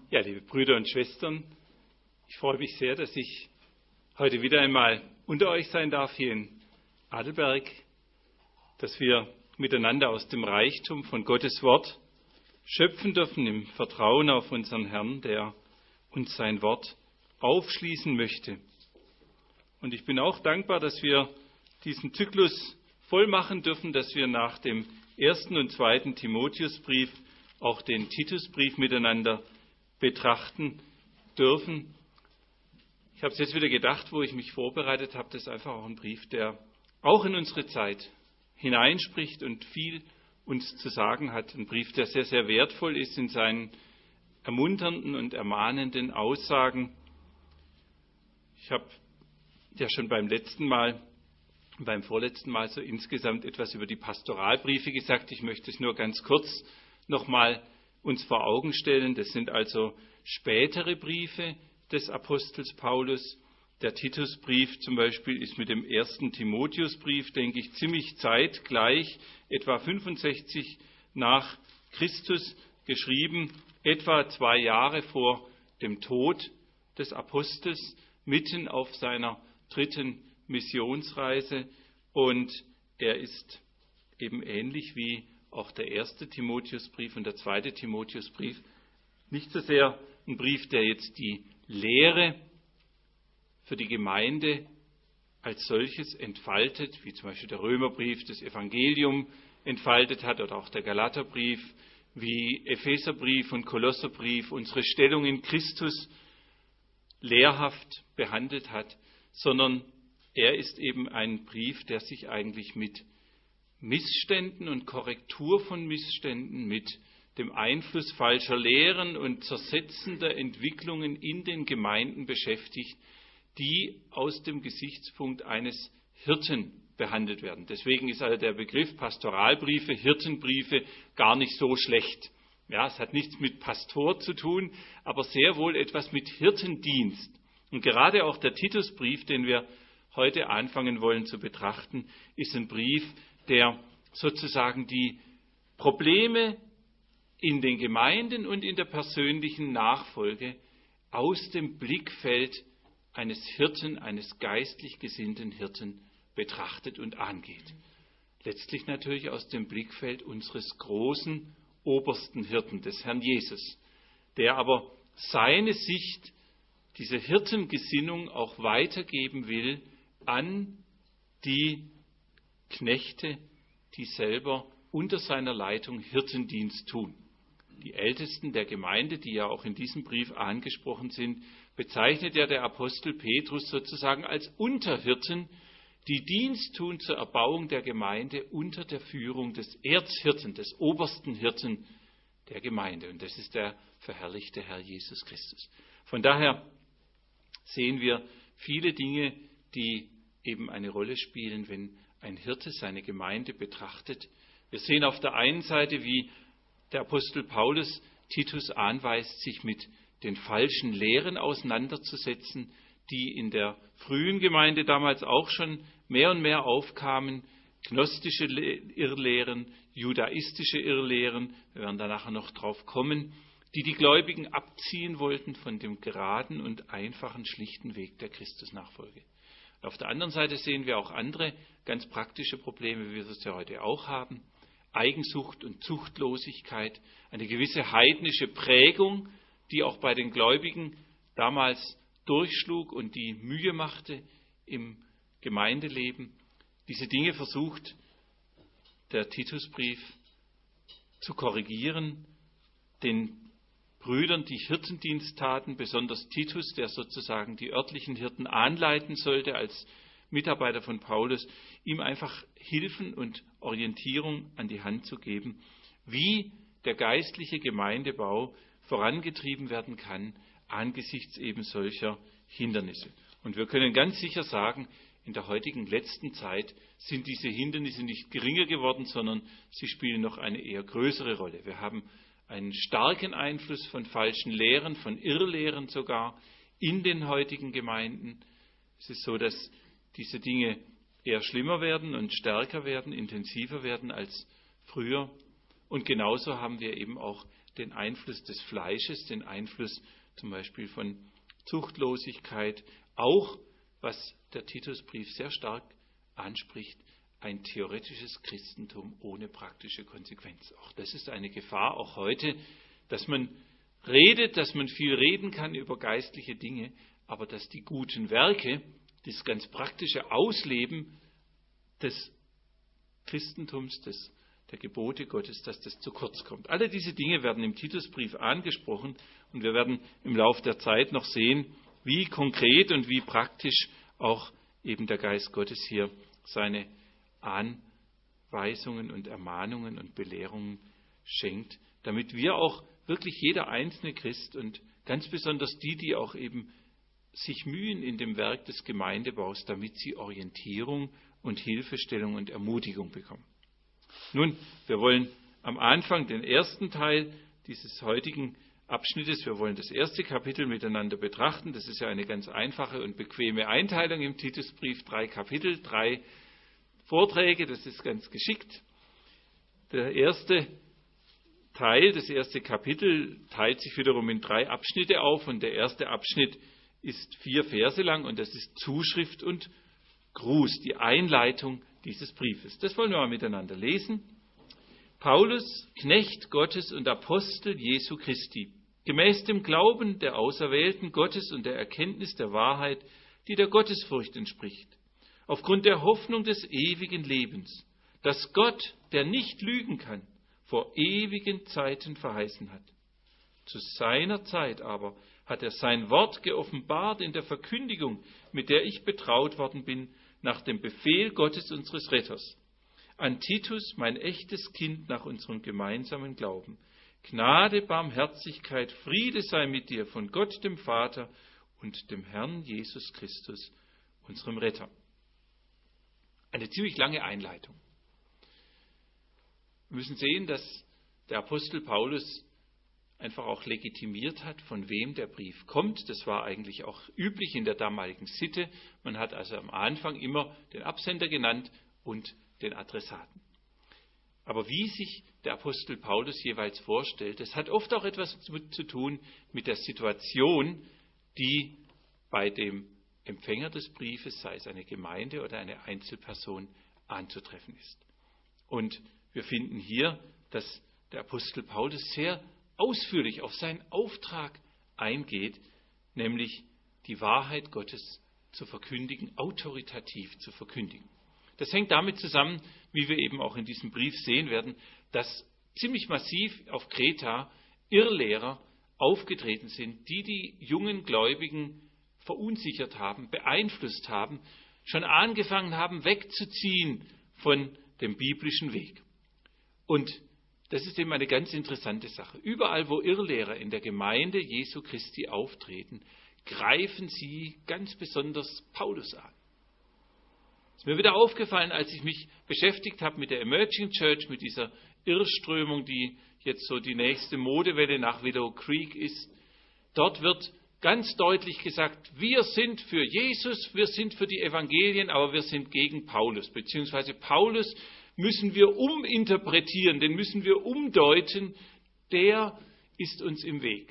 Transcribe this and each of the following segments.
Ja, liebe Brüder und Schwestern, ich freue mich sehr, dass ich heute wieder einmal unter euch sein darf hier in Adelberg, dass wir miteinander aus dem Reichtum von Gottes Wort schöpfen dürfen im Vertrauen auf unseren Herrn, der uns sein Wort aufschließen möchte. Und ich bin auch dankbar, dass wir diesen Zyklus voll machen dürfen, dass wir nach dem 1. und 2. Timotheusbrief auch den Titusbrief miteinander betrachten dürfen. Ich habe es jetzt wieder gedacht, wo ich mich vorbereitet habe, das ist einfach auch ein Brief, der auch in unsere Zeit hineinspricht und viel uns zu sagen hat. Ein Brief, der sehr, sehr wertvoll ist in seinen ermunternden und ermahnenden Aussagen. Ich habe ja schon beim vorletzten Mal so insgesamt etwas über die Pastoralbriefe gesagt. Ich möchte es nur ganz kurz nochmal uns vor Augen stellen. Das sind also spätere Briefe des Apostels Paulus. Der Titusbrief zum Beispiel ist mit dem 1. Timotheusbrief, denke ich, ziemlich zeitgleich, etwa 65 nach Christus geschrieben, etwa 2 Jahre vor dem Tod des Apostels, mitten auf seiner 3. Missionsreise. Und er ist eben ähnlich wie auch der 1. Timotheusbrief und der 2. Timotheusbrief nicht so sehr ein Brief, der jetzt die Lehre für die Gemeinde als solches entfaltet, wie zum Beispiel der Römerbrief das Evangelium entfaltet hat oder auch der Galaterbrief, wie Epheserbrief und Kolosserbrief unsere Stellung in Christus lehrhaft behandelt hat, sondern er ist eben ein Brief, der sich eigentlich mit Missständen und Korrektur von Missständen, mit dem Einfluss falscher Lehren und zersetzender Entwicklungen in den Gemeinden beschäftigt, die aus dem Gesichtspunkt eines Hirten behandelt werden. Deswegen ist also der Begriff Pastoralbriefe, Hirtenbriefe gar nicht so schlecht. Ja, es hat nichts mit Pastor zu tun, aber sehr wohl etwas mit Hirtendienst. Und gerade auch der Titusbrief, den wir heute anfangen wollen zu betrachten, ist ein Brief, der sozusagen die Probleme in den Gemeinden und in der persönlichen Nachfolge aus dem Blickfeld eines Hirten, eines geistlich gesinnten Hirten betrachtet und angeht. Letztlich natürlich aus dem Blickfeld unseres großen obersten Hirten, des Herrn Jesus, der aber seine Sicht, diese Hirtengesinnung auch weitergeben will an die Knechte, die selber unter seiner Leitung Hirtendienst tun. Die Ältesten der Gemeinde, die ja auch in diesem Brief angesprochen sind, bezeichnet ja der Apostel Petrus sozusagen als Unterhirten, die Dienst tun zur Erbauung der Gemeinde unter der Führung des Erzhirten, des obersten Hirten der Gemeinde. Und das ist der verherrlichte Herr Jesus Christus. Von daher sehen wir viele Dinge, die eben eine Rolle spielen, wenn ein Hirte seine Gemeinde betrachtet. Wir sehen auf der einen Seite, wie der Apostel Paulus Titus anweist, sich mit den falschen Lehren auseinanderzusetzen, die in der frühen Gemeinde damals auch schon mehr und mehr aufkamen. Gnostische Irrlehren, judaistische Irrlehren, wir werden da nachher noch drauf kommen, die die Gläubigen abziehen wollten von dem geraden und einfachen, schlichten Weg der Christusnachfolge. Auf der anderen Seite sehen wir auch andere ganz praktische Probleme, wie wir es ja heute auch haben. Eigensucht und Zuchtlosigkeit, eine gewisse heidnische Prägung, die auch bei den Gläubigen damals durchschlug und die Mühe machte im Gemeindeleben. Diese Dinge versucht der Titusbrief zu korrigieren, den Brüdern, die Hirtendienst taten, besonders Titus, der sozusagen die örtlichen Hirten anleiten sollte als Mitarbeiter von Paulus, ihm einfach Hilfen und Orientierung an die Hand zu geben, wie der geistliche Gemeindebau vorangetrieben werden kann angesichts eben solcher Hindernisse. Und wir können ganz sicher sagen, in der heutigen letzten Zeit sind diese Hindernisse nicht geringer geworden, sondern sie spielen noch eine eher größere Rolle. Wir haben einen starken Einfluss von falschen Lehren, von Irrlehren sogar in den heutigen Gemeinden. Es ist so, dass diese Dinge eher schlimmer werden und stärker werden, intensiver werden als früher. Und genauso haben wir eben auch den Einfluss des Fleisches, den Einfluss zum Beispiel von Zuchtlosigkeit, auch, was der Titusbrief sehr stark anspricht, ein theoretisches Christentum ohne praktische Konsequenz. Auch das ist eine Gefahr, auch heute, dass man redet, dass man viel reden kann über geistliche Dinge, aber dass die guten Werke, das ganz praktische Ausleben des Christentums, der Gebote Gottes, dass das zu kurz kommt. Alle diese Dinge werden im Titusbrief angesprochen und wir werden im Laufe der Zeit noch sehen, wie konkret und wie praktisch auch eben der Geist Gottes hier seine Anweisungen und Ermahnungen und Belehrungen schenkt, damit wir auch wirklich jeder einzelne Christ und ganz besonders die auch eben sich mühen in dem Werk des Gemeindebaus, damit sie Orientierung und Hilfestellung und Ermutigung bekommen. Nun, wir wollen am Anfang den ersten Teil dieses heutigen Abschnittes, wir wollen das erste Kapitel miteinander betrachten. Das ist ja eine ganz einfache und bequeme Einteilung im Titusbrief. 3 Kapitel, 3 Vorträge, das ist ganz geschickt. Der erste Teil, das erste Kapitel teilt sich wiederum in 3 Abschnitte auf und der erste Abschnitt ist 4 Verse lang und das ist Zuschrift und Gruß, die Einleitung dieses Briefes. Das wollen wir mal miteinander lesen. Paulus, Knecht Gottes und Apostel Jesu Christi, gemäß dem Glauben der Auserwählten Gottes und der Erkenntnis der Wahrheit, die der Gottesfurcht entspricht, aufgrund der Hoffnung des ewigen Lebens, das Gott, der nicht lügen kann, vor ewigen Zeiten verheißen hat. Zu seiner Zeit aber hat er sein Wort geoffenbart in der Verkündigung, mit der ich betraut worden bin, nach dem Befehl Gottes unseres Retters. An Titus, mein echtes Kind nach unserem gemeinsamen Glauben. Gnade, Barmherzigkeit, Friede sei mit dir von Gott dem Vater und dem Herrn Jesus Christus, unserem Retter. Eine ziemlich lange Einleitung. Wir müssen sehen, dass der Apostel Paulus einfach auch legitimiert hat, von wem der Brief kommt. Das war eigentlich auch üblich in der damaligen Sitte. Man hat also am Anfang immer den Absender genannt und den Adressaten. Aber wie sich der Apostel Paulus jeweils vorstellt, das hat oft auch etwas zu tun mit der Situation, die bei dem Empfänger des Briefes, sei es eine Gemeinde oder eine Einzelperson, anzutreffen ist. Und wir finden hier, dass der Apostel Paulus sehr ausführlich auf seinen Auftrag eingeht, nämlich die Wahrheit Gottes zu verkündigen, autoritativ zu verkündigen. Das hängt damit zusammen, wie wir eben auch in diesem Brief sehen werden, dass ziemlich massiv auf Kreta Irrlehrer aufgetreten sind, die jungen Gläubigen verunsichert haben, beeinflusst haben, schon angefangen haben, wegzuziehen von dem biblischen Weg. Und das ist eben eine ganz interessante Sache. Überall, wo Irrlehrer in der Gemeinde Jesu Christi auftreten, greifen sie ganz besonders Paulus an. Es ist mir wieder aufgefallen, als ich mich beschäftigt habe mit der Emerging Church, mit dieser Irrströmung, die jetzt so die nächste Modewelle nach Willow Creek ist. Dort wird ganz deutlich gesagt, wir sind für Jesus, wir sind für die Evangelien, aber wir sind gegen Paulus, beziehungsweise Paulus müssen wir uminterpretieren, den müssen wir umdeuten, der ist uns im Weg.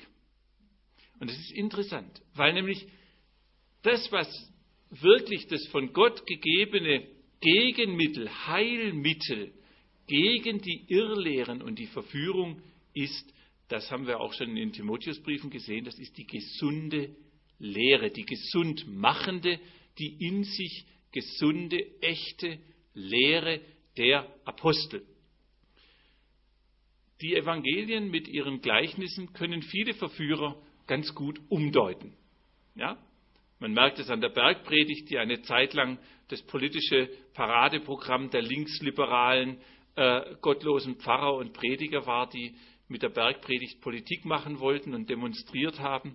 Und das ist interessant, weil nämlich das, was wirklich das von Gott gegebene Gegenmittel, Heilmittel gegen die Irrlehren und die Verführung ist, das haben wir auch schon in den Timotheusbriefen gesehen, das ist die gesunde Lehre, die gesund machende, die in sich gesunde, echte Lehre der Apostel. Die Evangelien mit ihren Gleichnissen können viele Verführer ganz gut umdeuten. Ja? Man merkt es an der Bergpredigt, die eine Zeit lang das politische Paradeprogramm der linksliberalen, gottlosen Pfarrer und Prediger war, die mit der Bergpredigt Politik machen wollten und demonstriert haben.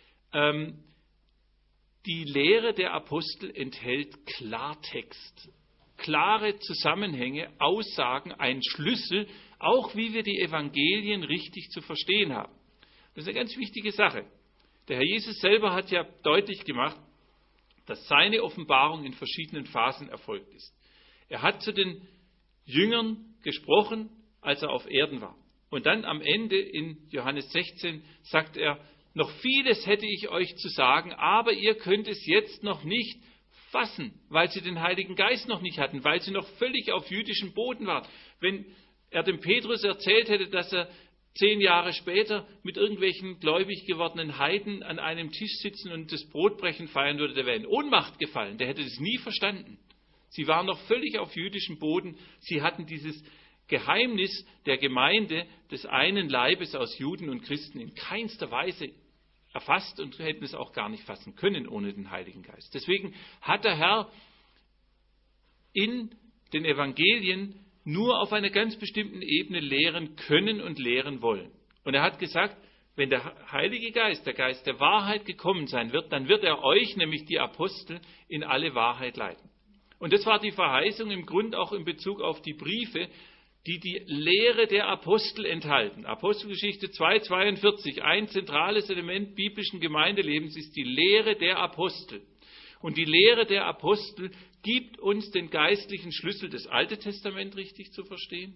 Die Lehre der Apostel enthält Klartext, klare Zusammenhänge, Aussagen, ein Schlüssel, auch wie wir die Evangelien richtig zu verstehen haben. Das ist eine ganz wichtige Sache. Der Herr Jesus selber hat ja deutlich gemacht, dass seine Offenbarung in verschiedenen Phasen erfolgt ist. Er hat zu den Jüngern gesprochen, als er auf Erden war. Und dann am Ende in Johannes 16 sagt er, noch vieles hätte ich euch zu sagen, aber ihr könnt es jetzt noch nicht fassen, weil sie den Heiligen Geist noch nicht hatten, weil sie noch völlig auf jüdischem Boden waren. Wenn er dem Petrus erzählt hätte, dass er 10 Jahre später mit irgendwelchen gläubig gewordenen Heiden an einem Tisch sitzen und das Brotbrechen feiern würde, der wäre in Ohnmacht gefallen, der hätte das nie verstanden. Sie waren noch völlig auf jüdischem Boden, sie hatten dieses Geheimnis der Gemeinde des einen Leibes aus Juden und Christen in keinster Weise erfasst und hätten es auch gar nicht fassen können ohne den Heiligen Geist. Deswegen hat der Herr in den Evangelien nur auf einer ganz bestimmten Ebene lehren können und lehren wollen. Und er hat gesagt, wenn der Heilige Geist, der Geist der Wahrheit gekommen sein wird, dann wird er euch, nämlich die Apostel, in alle Wahrheit leiten. Und das war die Verheißung im Grund auch in Bezug auf die Briefe, die die Lehre der Apostel enthalten. Apostelgeschichte 2,42, ein zentrales Element biblischen Gemeindelebens ist die Lehre der Apostel. Und die Lehre der Apostel gibt uns den geistlichen Schlüssel, das Alte Testament richtig zu verstehen,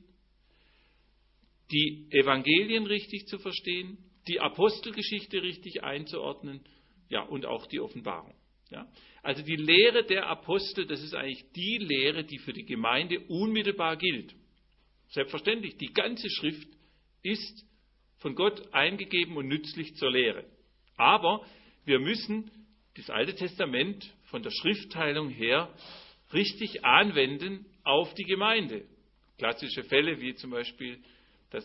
die Evangelien richtig zu verstehen, die Apostelgeschichte richtig einzuordnen, ja, und auch die Offenbarung. Ja. Also die Lehre der Apostel, das ist eigentlich die Lehre, die für die Gemeinde unmittelbar gilt. Selbstverständlich, die ganze Schrift ist von Gott eingegeben und nützlich zur Lehre. Aber wir müssen das Alte Testament von der Schriftteilung her richtig anwenden auf die Gemeinde. Klassische Fälle wie zum Beispiel, dass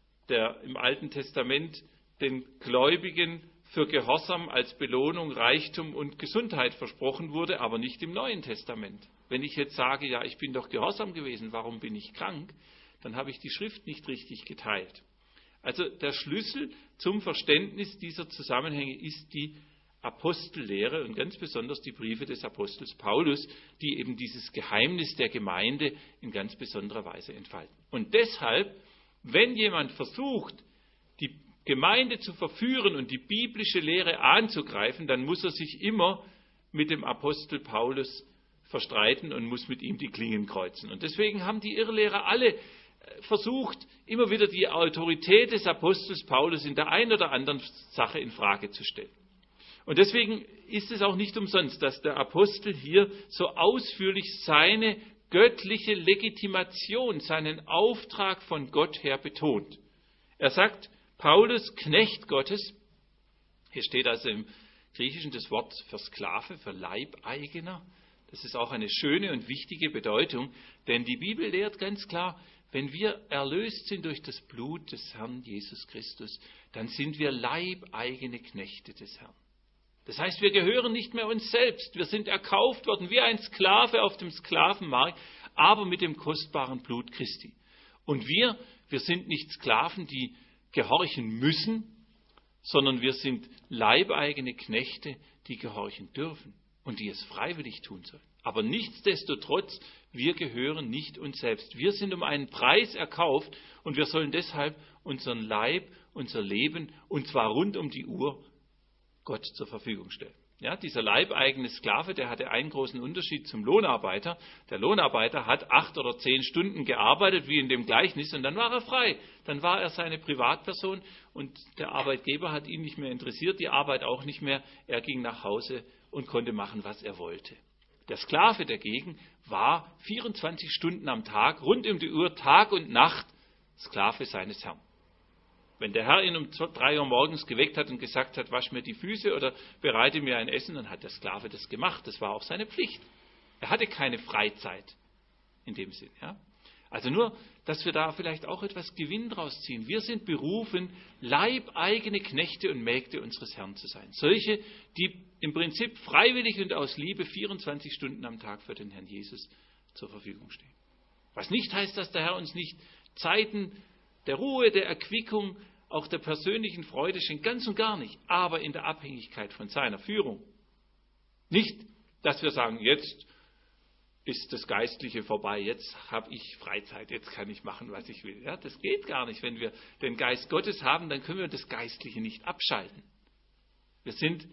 im Alten Testament den Gläubigen für Gehorsam als Belohnung Reichtum und Gesundheit versprochen wurde, aber nicht im Neuen Testament. Wenn ich jetzt sage, ja, ich bin doch gehorsam gewesen, warum bin ich krank? Dann habe ich die Schrift nicht richtig geteilt. Also der Schlüssel zum Verständnis dieser Zusammenhänge ist die Apostellehre und ganz besonders die Briefe des Apostels Paulus, die eben dieses Geheimnis der Gemeinde in ganz besonderer Weise entfalten. Und deshalb, wenn jemand versucht, die Gemeinde zu verführen und die biblische Lehre anzugreifen, dann muss er sich immer mit dem Apostel Paulus verstreiten und muss mit ihm die Klingen kreuzen. Und deswegen haben die Irrlehrer alle versucht, immer wieder die Autorität des Apostels Paulus in der einen oder anderen Sache in Frage zu stellen. Und deswegen ist es auch nicht umsonst, dass der Apostel hier so ausführlich seine göttliche Legitimation, seinen Auftrag von Gott her betont. Er sagt, Paulus, Knecht Gottes, hier steht also im Griechischen das Wort für Sklave, für Leibeigener. Das ist auch eine schöne und wichtige Bedeutung, denn die Bibel lehrt ganz klar, wenn wir erlöst sind durch das Blut des Herrn Jesus Christus, dann sind wir leibeigene Knechte des Herrn. Das heißt, wir gehören nicht mehr uns selbst. Wir sind erkauft worden wie ein Sklave auf dem Sklavenmarkt, aber mit dem kostbaren Blut Christi. Und wir sind nicht Sklaven, die gehorchen müssen, sondern wir sind leibeigene Knechte, die gehorchen dürfen und die es freiwillig tun sollen. Aber nichtsdestotrotz, wir gehören nicht uns selbst. Wir sind um einen Preis erkauft und wir sollen deshalb unseren Leib, unser Leben, und zwar rund um die Uhr, Gott zur Verfügung stellen. Ja, dieser leibeigene Sklave, der hatte einen großen Unterschied zum Lohnarbeiter. Der Lohnarbeiter hat 8 oder 10 Stunden gearbeitet, wie in dem Gleichnis, und dann war er frei. Dann war er seine Privatperson und der Arbeitgeber hat ihn nicht mehr interessiert, die Arbeit auch nicht mehr. Er ging nach Hause und konnte machen, was er wollte. Der Sklave dagegen war 24 Stunden am Tag, rund um die Uhr, Tag und Nacht, Sklave seines Herrn. Wenn der Herr ihn um 3 Uhr morgens geweckt hat und gesagt hat, wasch mir die Füße oder bereite mir ein Essen, dann hat der Sklave das gemacht. Das war auch seine Pflicht. Er hatte keine Freizeit in dem Sinn. Ja? Also nur, dass wir da vielleicht auch etwas Gewinn draus ziehen. Wir sind berufen, leibeigene Knechte und Mägde unseres Herrn zu sein. Solche, die im Prinzip freiwillig und aus Liebe 24 Stunden am Tag für den Herrn Jesus zur Verfügung stehen. Was nicht heißt, dass der Herr uns nicht Zeiten der Ruhe, der Erquickung, auch der persönlichen Freude schenkt, ganz und gar nicht, aber in der Abhängigkeit von seiner Führung. Nicht, dass wir sagen, jetzt ist das Geistliche vorbei, jetzt habe ich Freizeit, jetzt kann ich machen, was ich will. Ja, das geht gar nicht. Wenn wir den Geist Gottes haben, dann können wir das Geistliche nicht abschalten. Wir sind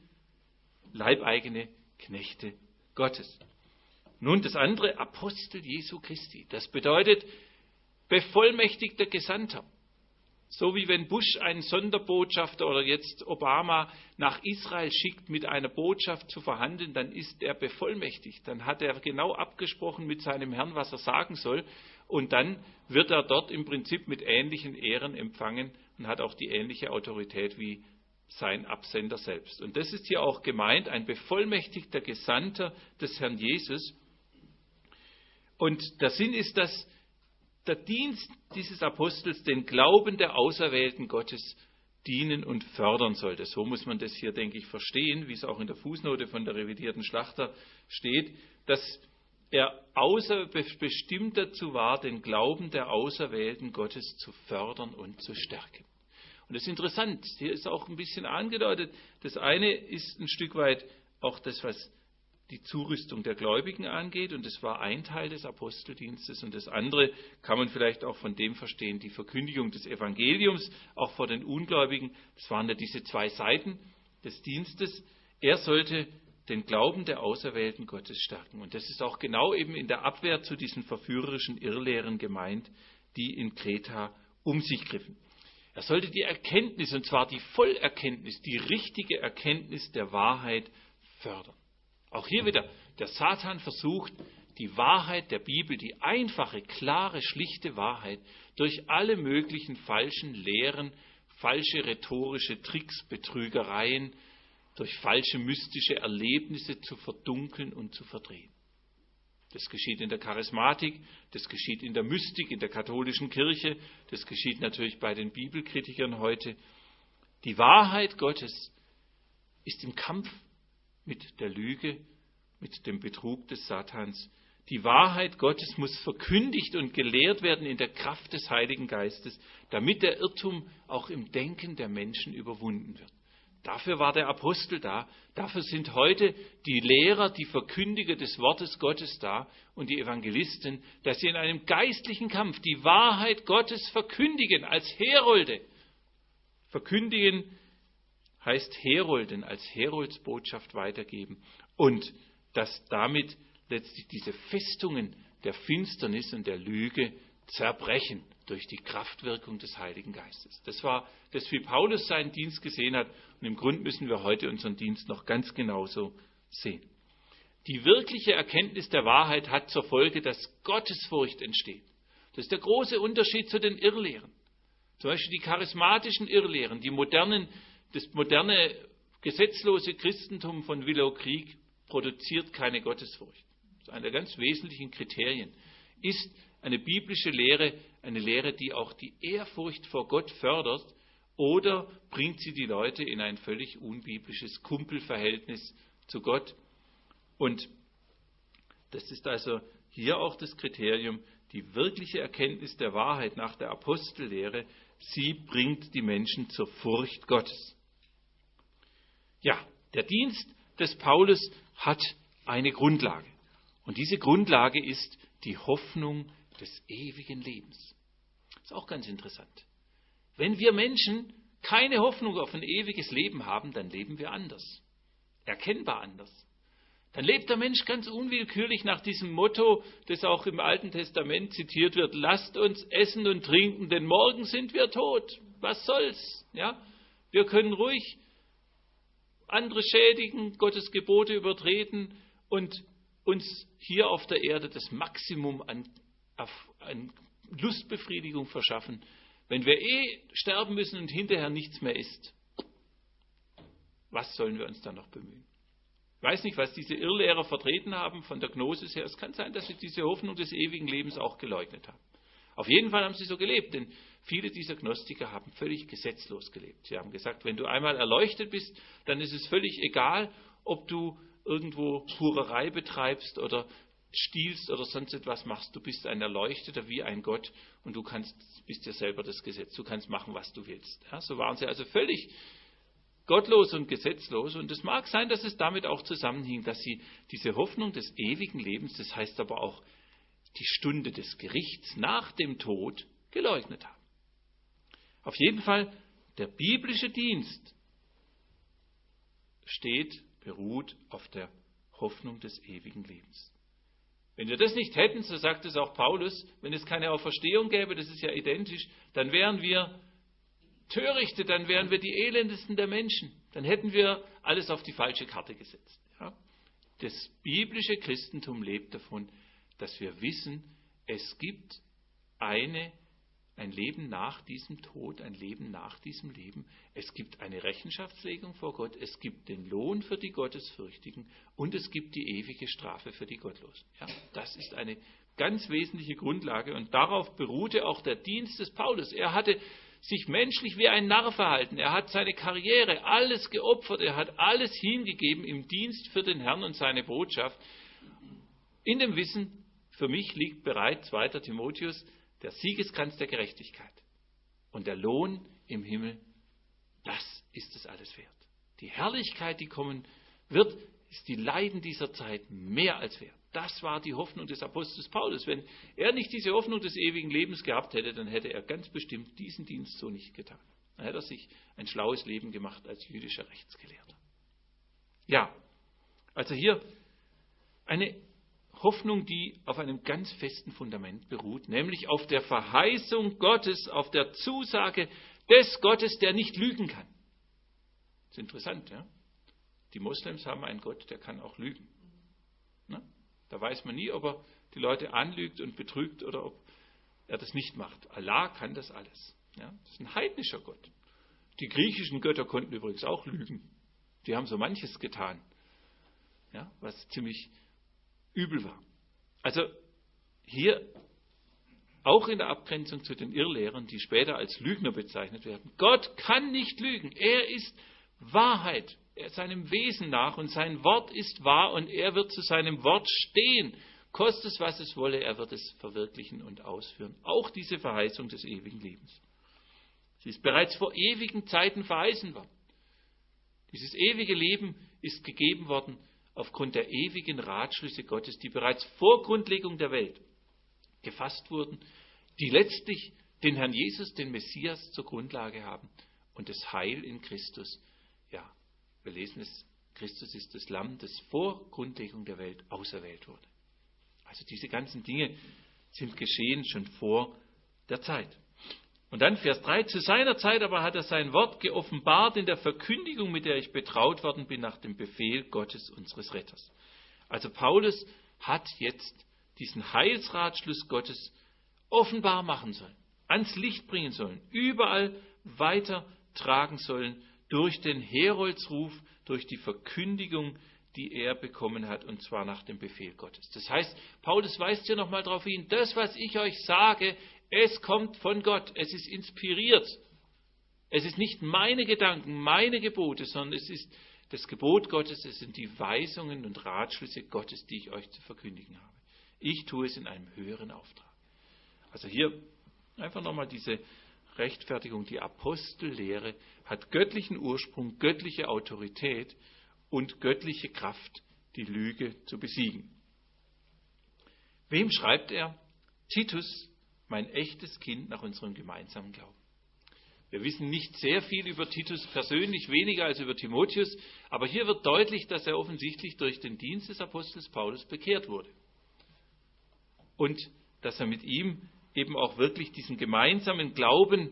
leibeigene Knechte Gottes. Nun das andere, Apostel Jesu Christi. Das bedeutet bevollmächtigter Gesandter. So wie wenn Bush einen Sonderbotschafter oder jetzt Obama nach Israel schickt, mit einer Botschaft zu verhandeln, dann ist er bevollmächtigt. Dann hat er genau abgesprochen mit seinem Herrn, was er sagen soll. Und dann wird er dort im Prinzip mit ähnlichen Ehren empfangen und hat auch die ähnliche Autorität wie sein Absender selbst. Und das ist hier auch gemeint, ein bevollmächtigter Gesandter des Herrn Jesus. Und der Sinn ist, dass der Dienst dieses Apostels den Glauben der Auserwählten Gottes dienen und fördern sollte. So muss man das hier, denke ich, verstehen, wie es auch in der Fußnote von der revidierten Schlachter steht, dass er bestimmt dazu war, den Glauben der Auserwählten Gottes zu fördern und zu stärken. Und das ist interessant, hier ist auch ein bisschen angedeutet, das eine ist ein Stück weit auch das, was die Zurüstung der Gläubigen angeht, und das war ein Teil des Aposteldienstes, und das andere kann man vielleicht auch von dem verstehen, die Verkündigung des Evangeliums, auch vor den Ungläubigen. Das waren ja diese zwei Seiten des Dienstes. Er sollte den Glauben der Auserwählten Gottes stärken, und das ist auch genau eben in der Abwehr zu diesen verführerischen Irrlehren gemeint, die in Kreta um sich griffen. Er sollte die Erkenntnis, und zwar die Vollerkenntnis, die richtige Erkenntnis der Wahrheit fördern. Auch hier wieder, der Satan versucht, die Wahrheit der Bibel, die einfache, klare, schlichte Wahrheit, durch alle möglichen falschen Lehren, falsche rhetorische Tricks, Betrügereien, durch falsche mystische Erlebnisse zu verdunkeln und zu verdrehen. Das geschieht in der Charismatik, das geschieht in der Mystik, in der katholischen Kirche, das geschieht natürlich bei den Bibelkritikern heute. Die Wahrheit Gottes ist im Kampf mit der Lüge, mit dem Betrug des Satans. Die Wahrheit Gottes muss verkündigt und gelehrt werden in der Kraft des Heiligen Geistes, damit der Irrtum auch im Denken der Menschen überwunden wird. Dafür war der Apostel da, dafür sind heute die Lehrer, die Verkündiger des Wortes Gottes da und die Evangelisten, dass sie in einem geistlichen Kampf die Wahrheit Gottes verkündigen als Herolde. Verkündigen heißt herolden, als Heroldsbotschaft weitergeben, und dass damit letztlich diese Festungen der Finsternis und der Lüge zerbrechen durch die Kraftwirkung des Heiligen Geistes. Das war das, wie Paulus seinen Dienst gesehen hat, und im Grunde müssen wir heute unseren Dienst noch ganz genauso sehen. Die wirkliche Erkenntnis der Wahrheit hat zur Folge, dass Gottesfurcht entsteht. Das ist der große Unterschied zu den Irrlehren. Zum Beispiel die charismatischen Irrlehren, das moderne gesetzlose Christentum von Willow Creek produziert keine Gottesfurcht. Das ist einer der ganz wesentlichen Kriterien. Ist eine biblische Lehre eine Lehre, die auch die Ehrfurcht vor Gott fördert, oder bringt sie die Leute in ein völlig unbiblisches Kumpelverhältnis zu Gott? Und das ist also hier auch das Kriterium, die wirkliche Erkenntnis der Wahrheit nach der Apostellehre, sie bringt die Menschen zur Furcht Gottes. Ja, der Dienst des Paulus hat eine Grundlage. Und diese Grundlage ist die Hoffnung des ewigen Lebens. Das ist auch ganz interessant. Wenn wir Menschen keine Hoffnung auf ein ewiges Leben haben, dann leben wir anders. Erkennbar anders. Dann lebt der Mensch ganz unwillkürlich nach diesem Motto, das auch im Alten Testament zitiert wird: Lasst uns essen und trinken, denn morgen sind wir tot. Was soll's? Ja? Wir können ruhig andere schädigen, Gottes Gebote übertreten und uns hier auf der Erde das Maximum an Lustbefriedigung verschaffen. Wenn wir sterben müssen und hinterher nichts mehr ist, was sollen wir uns dann noch bemühen? Ich weiß nicht, was diese Irrlehrer vertreten haben von der Gnosis her. Es kann sein, dass sie diese Hoffnung des ewigen Lebens auch geleugnet haben. Auf jeden Fall haben sie so gelebt, denn viele dieser Gnostiker haben völlig gesetzlos gelebt. Sie haben gesagt, wenn du einmal erleuchtet bist, dann ist es völlig egal, ob du irgendwo Hurerei betreibst oder stiehlst oder sonst etwas machst. Du bist ein Erleuchteter wie ein Gott, und du bist dir selber das Gesetz. Du kannst machen, was du willst. Ja, so waren sie also völlig gottlos und gesetzlos. Und es mag sein, dass es damit auch zusammenhing, dass sie diese Hoffnung des ewigen Lebens, das heißt aber auch die Stunde des Gerichts nach dem Tod, geleugnet haben. Auf jeden Fall, der biblische Dienst beruht auf der Hoffnung des ewigen Lebens. Wenn wir das nicht hätten, so sagt es auch Paulus, wenn es keine Auferstehung gäbe, das ist ja identisch, dann wären wir Törichte, dann wären wir die elendesten der Menschen. Dann hätten wir alles auf die falsche Karte gesetzt. Ja? Das biblische Christentum lebt davon, dass wir wissen, es gibt ein Leben nach diesem Tod, ein Leben nach diesem Leben. Es gibt eine Rechenschaftslegung vor Gott, es gibt den Lohn für die Gottesfürchtigen und es gibt die ewige Strafe für die Gottlosen. Ja, das ist eine ganz wesentliche Grundlage und darauf beruhte auch der Dienst des Paulus. Er hatte sich menschlich wie ein Narr verhalten, er hat seine Karriere, alles geopfert, er hat alles hingegeben im Dienst für den Herrn und seine Botschaft. In dem Wissen, für mich liegt bereit, 2. Timotheus, der Siegeskranz der Gerechtigkeit und der Lohn im Himmel, das ist es alles wert. Die Herrlichkeit, die kommen wird, ist die Leiden dieser Zeit mehr als wert. Das war die Hoffnung des Apostels Paulus. Wenn er nicht diese Hoffnung des ewigen Lebens gehabt hätte, dann hätte er ganz bestimmt diesen Dienst so nicht getan. Dann hätte er sich ein schlaues Leben gemacht als jüdischer Rechtsgelehrter. Ja, also hier eine Hoffnung, die auf einem ganz festen Fundament beruht, nämlich auf der Verheißung Gottes, auf der Zusage des Gottes, der nicht lügen kann. Das ist interessant, ja? Die Moslems haben einen Gott, der kann auch lügen. Na? Da weiß man nie, ob er die Leute anlügt und betrügt oder ob er das nicht macht. Allah kann das alles. Ja? Das ist ein heidnischer Gott. Die griechischen Götter konnten übrigens auch lügen. Die haben so manches getan, ja? Was ziemlich übel war. Also hier auch in der Abgrenzung zu den Irrlehrern, die später als Lügner bezeichnet werden. Gott kann nicht lügen. Er ist Wahrheit, seinem Wesen nach und sein Wort ist wahr und er wird zu seinem Wort stehen. Koste es, was es wolle, er wird es verwirklichen und ausführen. Auch diese Verheißung des ewigen Lebens. Sie ist bereits vor ewigen Zeiten verheißen worden. Dieses ewige Leben ist gegeben worden aufgrund der ewigen Ratschlüsse Gottes, die bereits vor Grundlegung der Welt gefasst wurden, die letztlich den Herrn Jesus, den Messias, zur Grundlage haben und das Heil in Christus. Ja, wir lesen es, Christus ist das Lamm, das vor Grundlegung der Welt auserwählt wurde. Also diese ganzen Dinge sind geschehen schon vor der Zeit. Und dann Vers 3, zu seiner Zeit aber hat er sein Wort geoffenbart in der Verkündigung, mit der ich betraut worden bin nach dem Befehl Gottes, unseres Retters. Also Paulus hat jetzt diesen Heilsratschluss Gottes offenbar machen sollen, ans Licht bringen sollen, überall weitertragen sollen, durch den Heroldsruf, durch die Verkündigung, die er bekommen hat, und zwar nach dem Befehl Gottes. Das heißt, Paulus weist hier nochmal darauf hin, das, was ich euch sage, es kommt von Gott, es ist inspiriert. Es ist nicht meine Gedanken, meine Gebote, sondern es ist das Gebot Gottes, es sind die Weisungen und Ratschlüsse Gottes, die ich euch zu verkündigen habe. Ich tue es in einem höheren Auftrag. Also hier einfach nochmal diese Rechtfertigung, die Apostellehre hat göttlichen Ursprung, göttliche Autorität und göttliche Kraft, die Lüge zu besiegen. Wem schreibt er? Titus, mein echtes Kind nach unserem gemeinsamen Glauben. Wir wissen nicht sehr viel über Titus persönlich, weniger als über Timotheus, aber hier wird deutlich, dass er offensichtlich durch den Dienst des Apostels Paulus bekehrt wurde. Und dass er mit ihm eben auch wirklich diesen gemeinsamen Glauben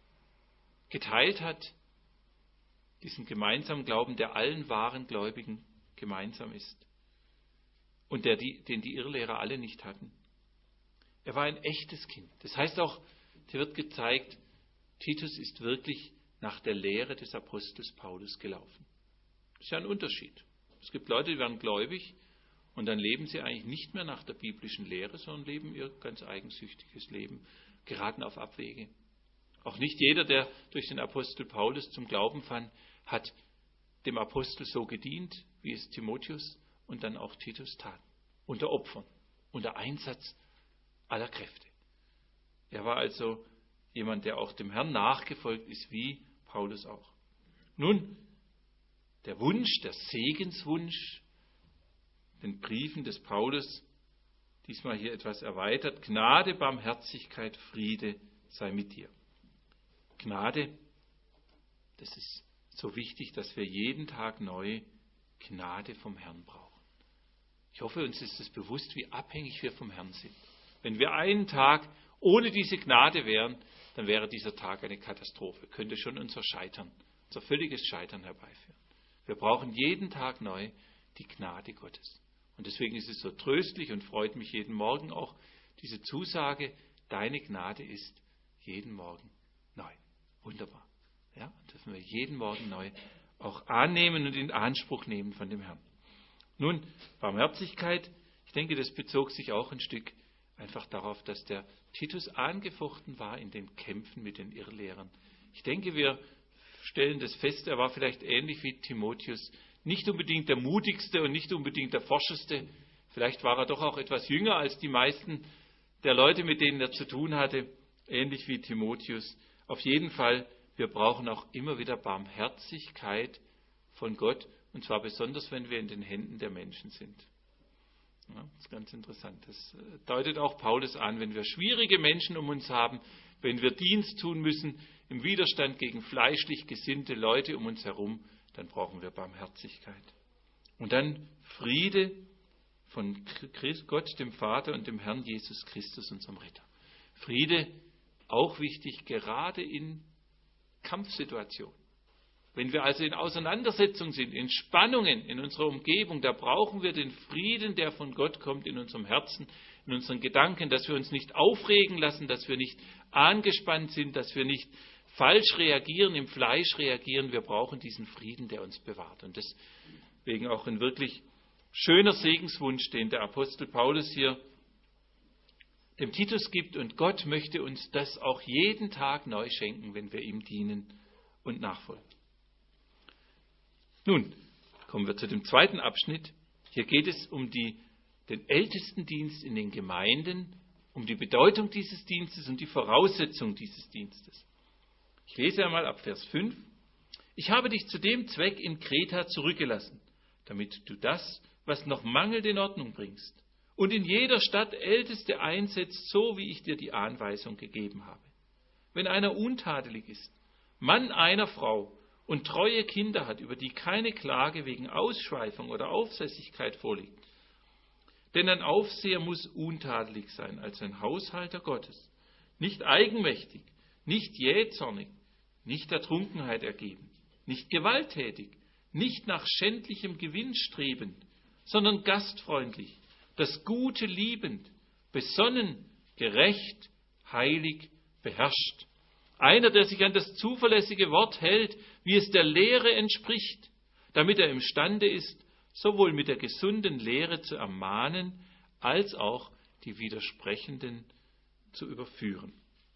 geteilt hat, diesen gemeinsamen Glauben, der allen wahren Gläubigen gemeinsam ist und den die Irrlehrer alle nicht hatten. Er war ein echtes Kind. Das heißt auch, hier wird gezeigt, Titus ist wirklich nach der Lehre des Apostels Paulus gelaufen. Das ist ja ein Unterschied. Es gibt Leute, die werden gläubig und dann leben sie eigentlich nicht mehr nach der biblischen Lehre, sondern leben ihr ganz eigensüchtiges Leben, geraten auf Abwege. Auch nicht jeder, der durch den Apostel Paulus zum Glauben fand, hat dem Apostel so gedient, wie es Timotheus und dann auch Titus taten. Unter Opfern, unter Einsatz aller Kräfte. Er war also jemand, der auch dem Herrn nachgefolgt ist, wie Paulus auch. Nun, der Wunsch, der Segenswunsch, den Briefen des Paulus, diesmal hier etwas erweitert. Gnade, Barmherzigkeit, Friede sei mit dir. Gnade, das ist so wichtig, dass wir jeden Tag neu Gnade vom Herrn brauchen. Ich hoffe, uns ist es bewusst, wie abhängig wir vom Herrn sind. Wenn wir einen Tag ohne diese Gnade wären, dann wäre dieser Tag eine Katastrophe, könnte schon unser völliges Scheitern herbeiführen. Wir brauchen jeden Tag neu die Gnade Gottes. Und deswegen ist es so tröstlich und freut mich jeden Morgen auch diese Zusage, deine Gnade ist jeden Morgen neu. Wunderbar. Ja, dürfen wir jeden Morgen neu auch annehmen und in Anspruch nehmen von dem Herrn. Nun, Barmherzigkeit, ich denke, das bezog sich auch ein Stück einfach darauf, dass der Titus angefochten war in den Kämpfen mit den Irrlehrern. Ich denke, wir stellen das fest, er war vielleicht ähnlich wie Timotheus, nicht unbedingt der mutigste und nicht unbedingt der forscheste. Vielleicht war er doch auch etwas jünger als die meisten der Leute, mit denen er zu tun hatte, ähnlich wie Timotheus. Auf jeden Fall, wir brauchen auch immer wieder Barmherzigkeit von Gott, und zwar besonders, wenn wir in den Händen der Menschen sind. Ja, das ist ganz interessant. Das deutet auch Paulus an, wenn wir schwierige Menschen um uns haben, wenn wir Dienst tun müssen, im Widerstand gegen fleischlich gesinnte Leute um uns herum, dann brauchen wir Barmherzigkeit. Und dann Friede von Gott, dem Vater und dem Herrn Jesus Christus, unserem Retter. Friede, auch wichtig, gerade in Kampfsituationen. Wenn wir also in Auseinandersetzung sind, in Spannungen in unserer Umgebung, da brauchen wir den Frieden, der von Gott kommt in unserem Herzen, in unseren Gedanken, dass wir uns nicht aufregen lassen, dass wir nicht angespannt sind, dass wir nicht falsch reagieren, im Fleisch reagieren. Wir brauchen diesen Frieden, der uns bewahrt. Und deswegen auch ein wirklich schöner Segenswunsch, den der Apostel Paulus hier dem Titus gibt. Und Gott möchte uns das auch jeden Tag neu schenken, wenn wir ihm dienen und nachfolgen. Nun, kommen wir zu dem zweiten Abschnitt. Hier geht es um den Ältestendienst in den Gemeinden, um die Bedeutung dieses Dienstes und die Voraussetzung dieses Dienstes. Ich lese einmal ab Vers 5. Ich habe dich zu dem Zweck in Kreta zurückgelassen, damit du das, was noch mangelt, in Ordnung bringst und in jeder Stadt Älteste einsetzt, so wie ich dir die Anweisung gegeben habe. Wenn einer untadelig ist, Mann einer Frau, und treue Kinder hat, über die keine Klage wegen Ausschweifung oder Aufsässigkeit vorliegt. Denn ein Aufseher muss untadelig sein als ein Haushalter Gottes, nicht eigenmächtig, nicht jähzornig, nicht der Trunkenheit ergeben, nicht gewalttätig, nicht nach schändlichem Gewinn strebend, sondern gastfreundlich, das Gute liebend, besonnen, gerecht, heilig, beherrscht. Einer, der sich an das zuverlässige Wort hält, wie es der Lehre entspricht, damit er imstande ist, sowohl mit der gesunden Lehre zu ermahnen, als auch die Widersprechenden zu überführen.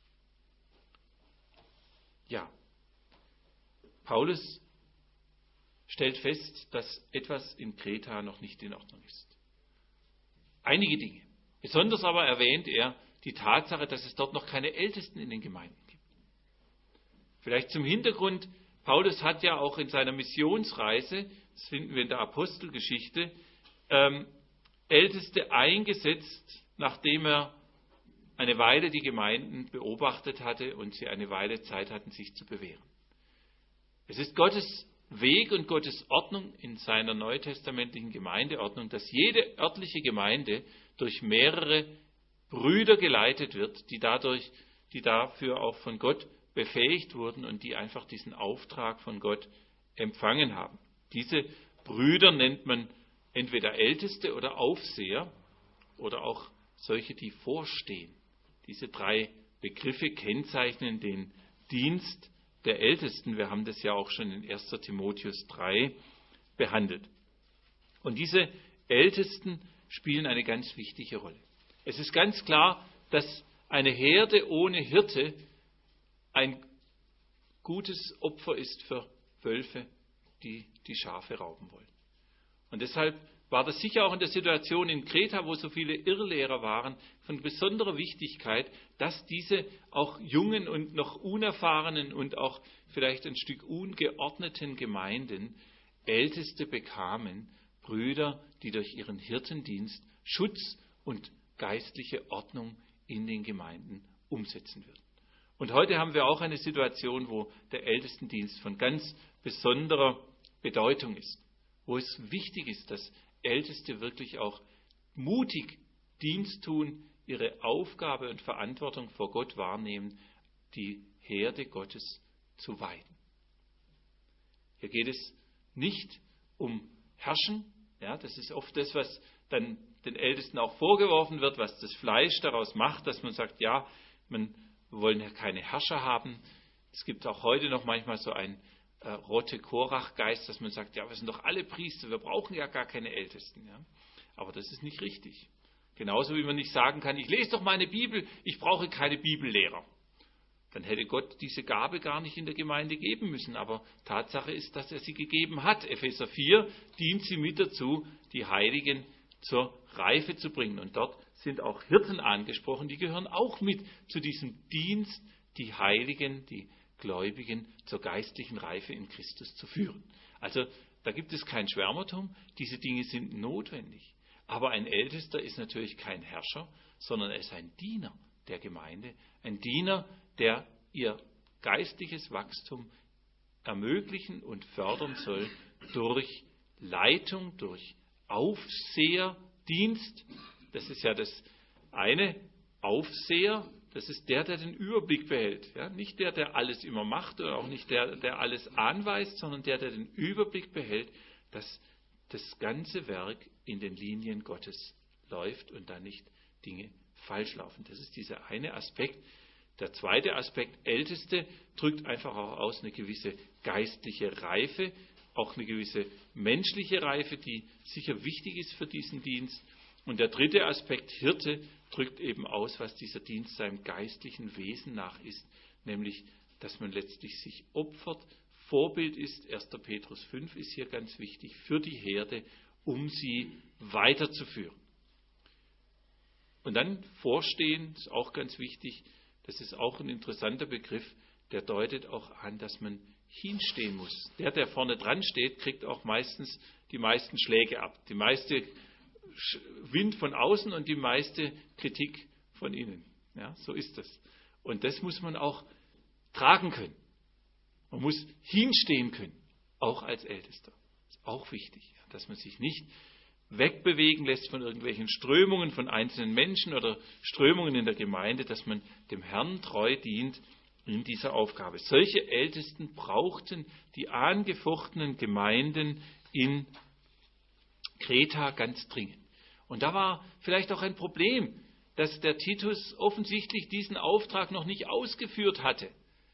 Ja, Paulus stellt fest, dass etwas in Kreta noch nicht in Ordnung ist. Einige Dinge. Besonders aber erwähnt er die Tatsache, dass es dort noch keine Ältesten in den Gemeinden gibt. Vielleicht zum Hintergrund, Paulus hat ja auch in seiner Missionsreise, das finden wir in der Apostelgeschichte, Älteste eingesetzt, nachdem er eine Weile die Gemeinden beobachtet hatte und sie eine Weile Zeit hatten, sich zu bewähren. Es ist Gottes Weg und Gottes Ordnung in seiner neutestamentlichen Gemeindeordnung, dass jede örtliche Gemeinde durch mehrere Brüder geleitet wird, die dafür auch von Gott befähigt wurden und die einfach diesen Auftrag von Gott empfangen haben. Diese Brüder nennt man entweder Älteste oder Aufseher oder auch solche, die vorstehen. Diese drei Begriffe kennzeichnen den Dienst der Ältesten. Wir haben das ja auch schon in 1. Timotheus 3 behandelt. Und diese Ältesten spielen eine ganz wichtige Rolle. Es ist ganz klar, dass eine Herde ohne Hirte ein gutes Opfer ist für Wölfe, die die Schafe rauben wollen. Und deshalb war das sicher auch in der Situation in Kreta, wo so viele Irrlehrer waren, von besonderer Wichtigkeit, dass diese auch jungen und noch unerfahrenen und auch vielleicht ein Stück ungeordneten Gemeinden Älteste bekamen, Brüder, die durch ihren Hirtendienst Schutz und geistliche Ordnung in den Gemeinden umsetzen würden. Und heute haben wir auch eine Situation, wo der Ältestendienst von ganz besonderer Bedeutung ist, wo es wichtig ist, dass Älteste wirklich auch mutig Dienst tun ihre Aufgabe und Verantwortung vor Gott wahrnehmen, die Herde Gottes zu weiden. Hier geht es nicht um Herrschen. Ja, das ist oft das, was dann den Ältesten auch vorgeworfen wird, was das Fleisch daraus macht, dass man sagt, ja, wir wollen ja keine Herrscher haben. Es gibt auch heute noch manchmal so einen Rote-Korach-Geist, dass man sagt, ja, wir sind doch alle Priester, wir brauchen ja gar keine Ältesten. Ja. Aber das ist nicht richtig. Genauso wie man nicht sagen kann, ich lese doch meine Bibel, ich brauche keine Bibellehrer. Dann hätte Gott diese Gabe gar nicht in der Gemeinde geben müssen. Aber Tatsache ist, dass er sie gegeben hat. Epheser 4 dient sie mit dazu, die Heiligen zur Reife zu bringen. Und dort sind auch Hirten angesprochen, die gehören auch mit zu diesem Dienst, die Heiligen, die Gläubigen zur geistlichen Reife in Christus zu führen. Also da gibt es kein Schwärmertum, diese Dinge sind notwendig. Aber ein Ältester ist natürlich kein Herrscher, sondern er ist ein Diener der Gemeinde, ein Diener, der ihr geistliches Wachstum ermöglichen und fördern soll durch Leitung, durch Aufseherdienst. Das ist ja das eine, Aufseher, das ist der den Überblick behält. Ja? Nicht der alles immer macht oder auch nicht der alles anweist, sondern der den Überblick behält, dass das ganze Werk in den Linien Gottes läuft und da nicht Dinge falsch laufen. Das ist dieser eine Aspekt. Der zweite Aspekt, Älteste, drückt einfach auch aus eine gewisse geistliche Reife, auch eine gewisse menschliche Reife, die sicher wichtig ist für diesen Dienst. Und der dritte Aspekt, Hirte, drückt eben aus, was dieser Dienst seinem geistlichen Wesen nach ist, nämlich, dass man letztlich sich opfert, Vorbild ist, 1. Petrus 5 ist hier ganz wichtig, für die Herde, um sie weiterzuführen. Und dann Vorstehen ist auch ganz wichtig, das ist auch ein interessanter Begriff, der deutet auch an, dass man hinstehen muss. Der vorne dran steht, kriegt auch meistens die meisten Schläge ab, die meiste Wind von außen und die meiste Kritik von innen. Ja, so ist das. Und das muss man auch tragen können. Man muss hinstehen können, auch als Ältester. Das ist auch wichtig, dass man sich nicht wegbewegen lässt von irgendwelchen Strömungen von einzelnen Menschen oder Strömungen in der Gemeinde, dass man dem Herrn treu dient in dieser Aufgabe. Solche Ältesten brauchten die angefochtenen Gemeinden in Kreta ganz dringend. Und da war vielleicht auch ein Problem, dass der Titus offensichtlich diesen Auftrag noch nicht ausgeführt hatte.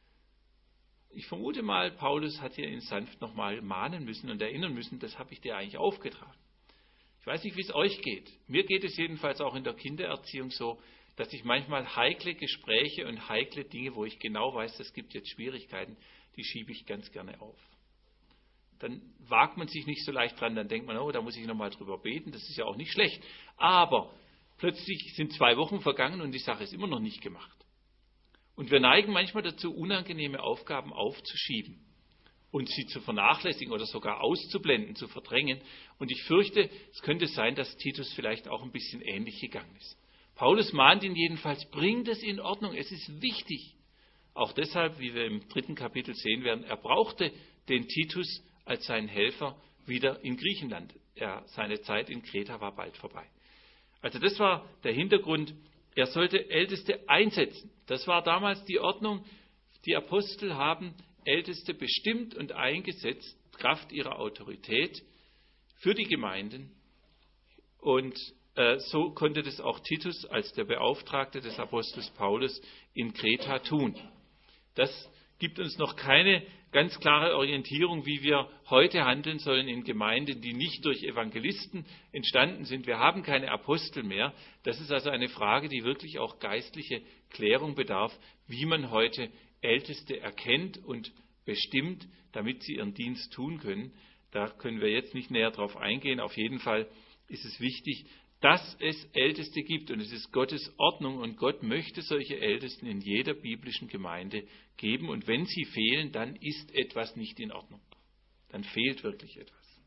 Ich vermute mal, Paulus hat hier ihn sanft nochmal mahnen müssen und erinnern müssen, das habe ich dir eigentlich aufgetragen. Ich weiß nicht, wie es euch geht. Mir geht es jedenfalls auch in der Kindererziehung so, dass ich manchmal heikle Gespräche und heikle Dinge, wo ich genau weiß, es gibt jetzt Schwierigkeiten, die schiebe ich ganz gerne auf. Dann wagt man sich nicht so leicht dran, dann denkt man, oh, da muss ich nochmal drüber beten, das ist ja auch nicht schlecht. Aber plötzlich sind 2 Wochen vergangen und die Sache ist immer noch nicht gemacht. Und wir neigen manchmal dazu, unangenehme Aufgaben aufzuschieben und sie zu vernachlässigen oder sogar auszublenden, zu verdrängen. Und ich fürchte, es könnte sein, dass Titus vielleicht auch ein bisschen ähnlich gegangen ist. Paulus mahnt ihn jedenfalls, bringt es in Ordnung, es ist wichtig. Auch deshalb, wie wir im 3. Kapitel sehen werden, er brauchte den Titus als seinen Helfer wieder in Griechenland. Seine Zeit in Kreta war bald vorbei. Also das war der Hintergrund. Er sollte Älteste einsetzen. Das war damals die Ordnung. Die Apostel haben Älteste bestimmt und eingesetzt, Kraft ihrer Autorität für die Gemeinden. Und so konnte das auch Titus als der Beauftragte des Apostels Paulus in Kreta tun. Das gibt uns noch keine ganz klare Orientierung, wie wir heute handeln sollen in Gemeinden, die nicht durch Evangelisten entstanden sind. Wir haben keine Apostel mehr. Das ist also eine Frage, die wirklich auch geistliche Klärung bedarf, wie man heute Älteste erkennt und bestimmt, damit sie ihren Dienst tun können. Da können wir jetzt nicht näher drauf eingehen. Auf jeden Fall ist es wichtig, dass es Älteste gibt. Und es ist Gottes Ordnung und Gott möchte solche Ältesten in jeder biblischen Gemeinde geben. Und wenn sie fehlen, dann ist etwas nicht in Ordnung. Dann fehlt wirklich etwas.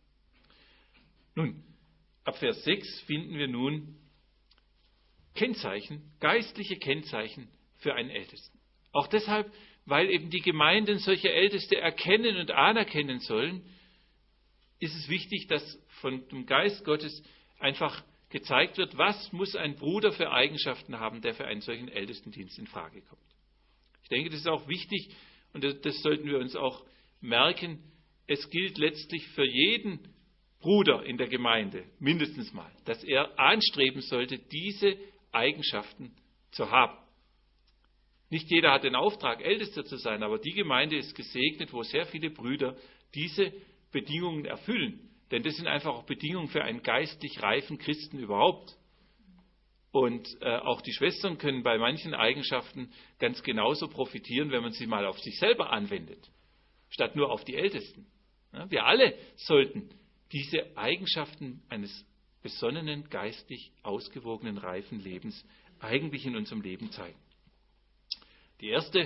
Nun, ab Vers 6 finden wir nun Kennzeichen, geistliche Kennzeichen für einen Ältesten. Auch deshalb, weil eben die Gemeinden solche Älteste erkennen und anerkennen sollen, ist es wichtig, dass von dem Geist Gottes einfach gezeigt wird, was muss ein Bruder für Eigenschaften haben, der für einen solchen Ältestendienst in Frage kommt. Ich denke, das ist auch wichtig und das sollten wir uns auch merken. Es gilt letztlich für jeden Bruder in der Gemeinde, mindestens mal, dass er anstreben sollte, diese Eigenschaften zu haben. Nicht jeder hat den Auftrag, Ältester zu sein, aber die Gemeinde ist gesegnet, wo sehr viele Brüder diese Bedingungen erfüllen. Denn das sind einfach auch Bedingungen für einen geistlich reifen Christen überhaupt. Und auch die Schwestern können bei manchen Eigenschaften ganz genauso profitieren, wenn man sie mal auf sich selber anwendet, statt nur auf die Ältesten. Ja, wir alle sollten diese Eigenschaften eines besonnenen, geistig ausgewogenen, reifen Lebens eigentlich in unserem Leben zeigen. Die erste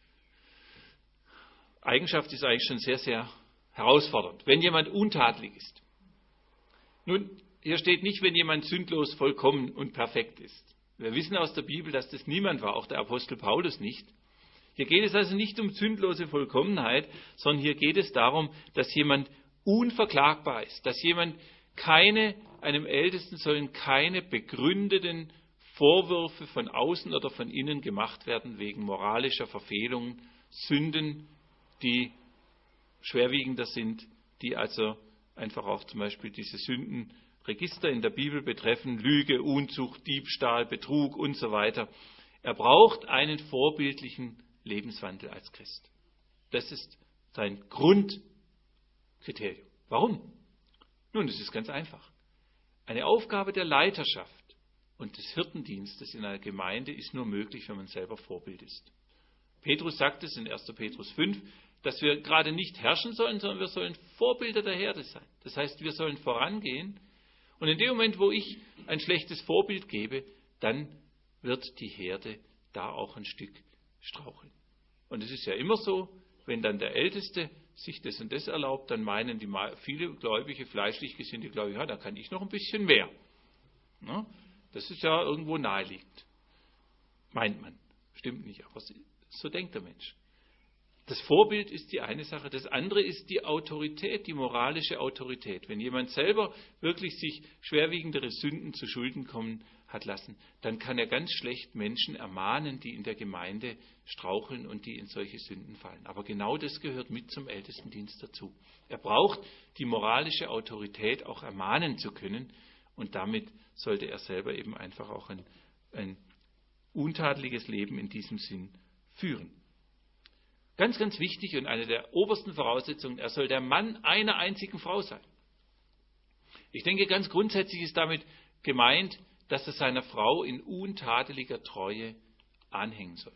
Eigenschaft ist eigentlich schon sehr, sehr herausfordernd. Wenn jemand untadelig ist. Nun, hier steht nicht, wenn jemand sündlos, vollkommen und perfekt ist. Wir wissen aus der Bibel, dass das niemand war, auch der Apostel Paulus nicht. Hier geht es also nicht um sündlose Vollkommenheit, sondern hier geht es darum, dass jemand unverklagbar ist, dass einem Ältesten sollen keine begründeten Vorwürfe von außen oder von innen gemacht werden wegen moralischer Verfehlungen, Sünden, die schwerwiegender sind, die also einfach auch zum Beispiel diese Sündenregister in der Bibel betreffen, Lüge, Unzucht, Diebstahl, Betrug und so weiter. Er braucht einen vorbildlichen Lebenswandel als Christ. Das ist sein Grundkriterium. Warum? Nun, es ist ganz einfach. Eine Aufgabe der Leiterschaft und des Hirtendienstes in einer Gemeinde ist nur möglich, wenn man selber Vorbild ist. Petrus sagt es in 1. Petrus 5, dass wir gerade nicht herrschen sollen, sondern wir sollen Vorbilder der Herde sein. Das heißt, wir sollen vorangehen. Und in dem Moment, wo ich ein schlechtes Vorbild gebe, dann wird die Herde da auch ein Stück straucheln. Und es ist ja immer so, wenn dann der Älteste sich das und das erlaubt, dann meinen viele Gläubige, fleischlich gesinnte Gläubige, ja, da kann ich noch ein bisschen mehr. Ja, das ist ja irgendwo naheliegend. Meint man. Stimmt nicht, aber so denkt der Mensch. Das Vorbild ist die eine Sache. Das andere ist die Autorität, die moralische Autorität. Wenn jemand selber wirklich sich schwerwiegendere Sünden zu Schulden kommen hat lassen, dann kann er ganz schlecht Menschen ermahnen, die in der Gemeinde straucheln und die in solche Sünden fallen. Aber genau das gehört mit zum Ältestendienst dazu. Er braucht die moralische Autorität, auch ermahnen zu können. Und damit sollte er selber eben einfach auch ein untadeliges Leben in diesem Sinn führen. Ganz, ganz wichtig und eine der obersten Voraussetzungen, er soll der Mann einer einzigen Frau sein. Ich denke, ganz grundsätzlich ist damit gemeint, dass er seiner Frau in untadeliger Treue anhängen soll.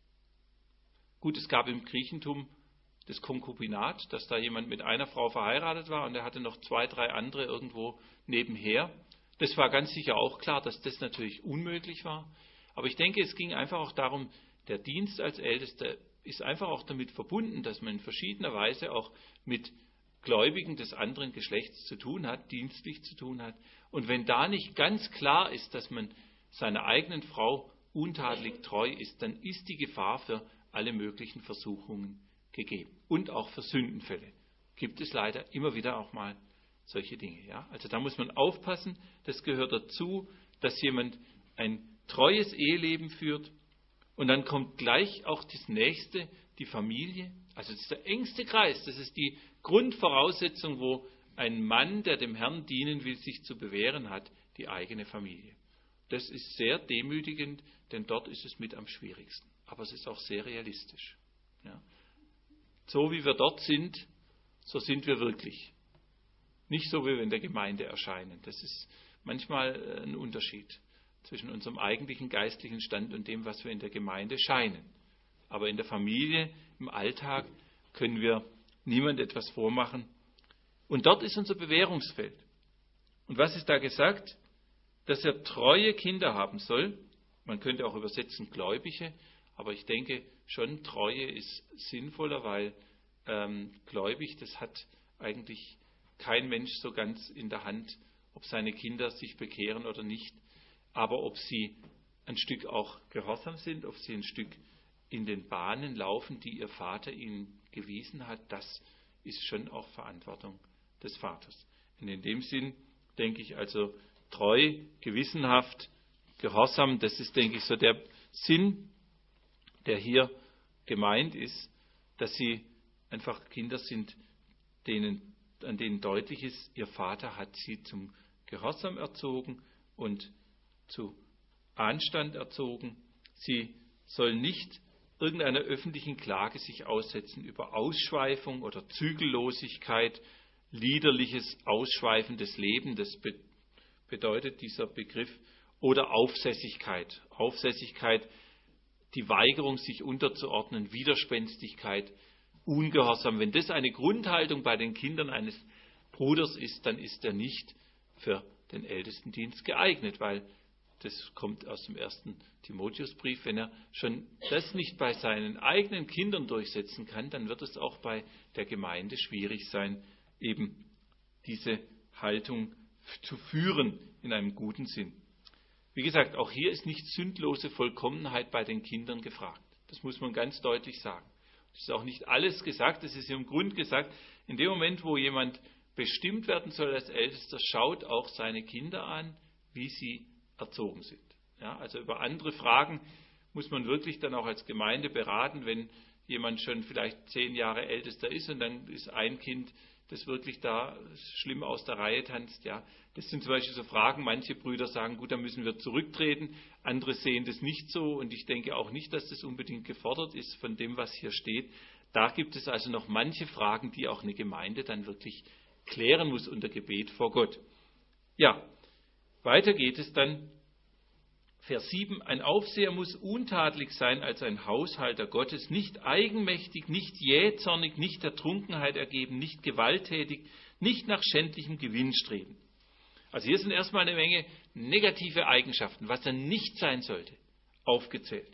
Gut, es gab im Griechentum das Konkubinat, dass da jemand mit einer Frau verheiratet war und er hatte noch 2, 3 andere irgendwo nebenher. Das war ganz sicher auch klar, dass das natürlich unmöglich war. Aber ich denke, es ging einfach auch darum, der Dienst als Ältester ist einfach auch damit verbunden, dass man in verschiedener Weise auch mit Gläubigen des anderen Geschlechts zu tun hat, dienstlich zu tun hat. Und wenn da nicht ganz klar ist, dass man seiner eigenen Frau untadelig treu ist, dann ist die Gefahr für alle möglichen Versuchungen gegeben. Und auch für Sündenfälle gibt es leider immer wieder auch mal solche Dinge. Ja? Also da muss man aufpassen, das gehört dazu, dass jemand ein treues Eheleben führt. Und dann kommt gleich auch das Nächste, die Familie. Also das ist der engste Kreis. Das ist die Grundvoraussetzung, wo ein Mann, der dem Herrn dienen will, sich zu bewähren hat, die eigene Familie. Das ist sehr demütigend, denn dort ist es mit am schwierigsten. Aber es ist auch sehr realistisch. Ja. So wie wir dort sind, so sind wir wirklich. Nicht so, wie wir in der Gemeinde erscheinen. Das ist manchmal ein Unterschied zwischen unserem eigentlichen geistlichen Stand und dem, was wir in der Gemeinde scheinen. Aber in der Familie, im Alltag, können wir niemand etwas vormachen. Und dort ist unser Bewährungsfeld. Und was ist da gesagt? Dass er treue Kinder haben soll. Man könnte auch übersetzen Gläubige, aber ich denke schon, Treue ist sinnvoller, weil gläubig, das hat eigentlich kein Mensch so ganz in der Hand, ob seine Kinder sich bekehren oder nicht. Aber ob sie ein Stück auch gehorsam sind, ob sie ein Stück in den Bahnen laufen, die ihr Vater ihnen gewiesen hat, das ist schon auch Verantwortung des Vaters. Und in dem Sinn denke ich also, treu, gewissenhaft, gehorsam. Das ist, denke ich, so der Sinn, der hier gemeint ist, dass sie einfach Kinder sind, an denen deutlich ist, ihr Vater hat sie zum Gehorsam erzogen und zu Anstand erzogen. Sie sollen nicht irgendeiner öffentlichen Klage sich aussetzen über Ausschweifung oder Zügellosigkeit, liederliches, ausschweifendes Leben, das bedeutet dieser Begriff, oder Aufsässigkeit. Aufsässigkeit, die Weigerung, sich unterzuordnen, Widerspenstigkeit, Ungehorsam. Wenn das eine Grundhaltung bei den Kindern eines Bruders ist, dann ist er nicht für den Ältestendienst geeignet, weil das kommt aus dem 1. Timotheusbrief. Wenn er schon das nicht bei seinen eigenen Kindern durchsetzen kann, dann wird es auch bei der Gemeinde schwierig sein, eben diese Haltung zu führen in einem guten Sinn. Wie gesagt, auch hier ist nicht sündlose Vollkommenheit bei den Kindern gefragt. Das muss man ganz deutlich sagen. Es ist auch nicht alles gesagt, es ist im Grund gesagt, in dem Moment, wo jemand bestimmt werden soll als Ältester, schaut auch seine Kinder an, wie sie erzogen sind. Ja, also über andere Fragen muss man wirklich dann auch als Gemeinde beraten, wenn jemand schon vielleicht 10 Jahre Ältester ist und dann ist ein Kind, das wirklich da schlimm aus der Reihe tanzt. Ja, das sind zum Beispiel so Fragen, manche Brüder sagen, gut, dann müssen wir zurücktreten, andere sehen das nicht so und ich denke auch nicht, dass das unbedingt gefordert ist von dem, was hier steht. Da gibt es also noch manche Fragen, die auch eine Gemeinde dann wirklich klären muss unter Gebet vor Gott. Ja, weiter geht es dann, Vers 7, ein Aufseher muss untadelig sein als ein Haushalter Gottes, nicht eigenmächtig, nicht jähzornig, nicht der Trunkenheit ergeben, nicht gewalttätig, nicht nach schändlichem Gewinn streben. Also hier sind erstmal eine Menge negative Eigenschaften, was er nicht sein sollte, aufgezählt.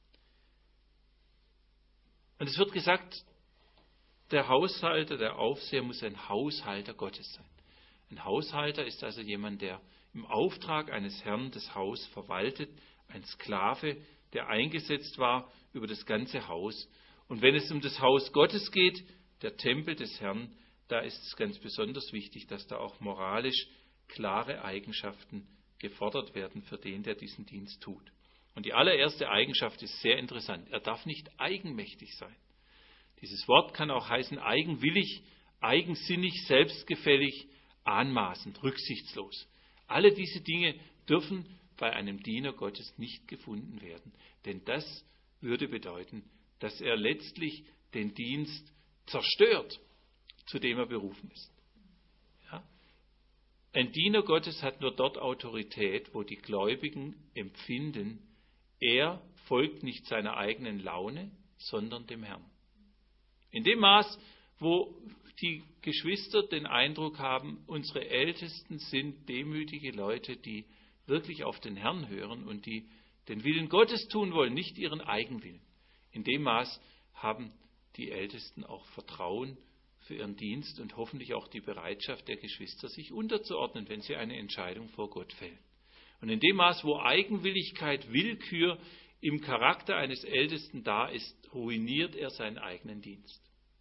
Und es wird gesagt, der Haushalter, der Aufseher muss ein Haushalter Gottes sein. Ein Haushalter ist also jemand, der im Auftrag eines Herrn das Haus verwaltet, ein Sklave, der eingesetzt war über das ganze Haus. Und wenn es um das Haus Gottes geht, der Tempel des Herrn, da ist es ganz besonders wichtig, dass da auch moralisch klare Eigenschaften gefordert werden für den, der diesen Dienst tut. Und die allererste Eigenschaft ist sehr interessant. Er darf nicht eigenmächtig sein. Dieses Wort kann auch heißen eigenwillig, eigensinnig, selbstgefällig, anmaßend, rücksichtslos. Alle diese Dinge dürfen bei einem Diener Gottes nicht gefunden werden, denn das würde bedeuten, dass er letztlich den Dienst zerstört, zu dem er berufen ist. Ja? Ein Diener Gottes hat nur dort Autorität, wo die Gläubigen empfinden, er folgt nicht seiner eigenen Laune, sondern dem Herrn. In dem Maß, wo die Geschwister den Eindruck haben, unsere Ältesten sind demütige Leute, die wirklich auf den Herrn hören und die den Willen Gottes tun wollen, nicht ihren Eigenwillen. In dem Maß haben die Ältesten auch Vertrauen für ihren Dienst und hoffentlich auch die Bereitschaft der Geschwister, sich unterzuordnen, wenn sie eine Entscheidung vor Gott fällen. Und in dem Maß, wo Eigenwilligkeit, Willkür im Charakter eines Ältesten da ist, ruiniert er seinen eigenen Dienst.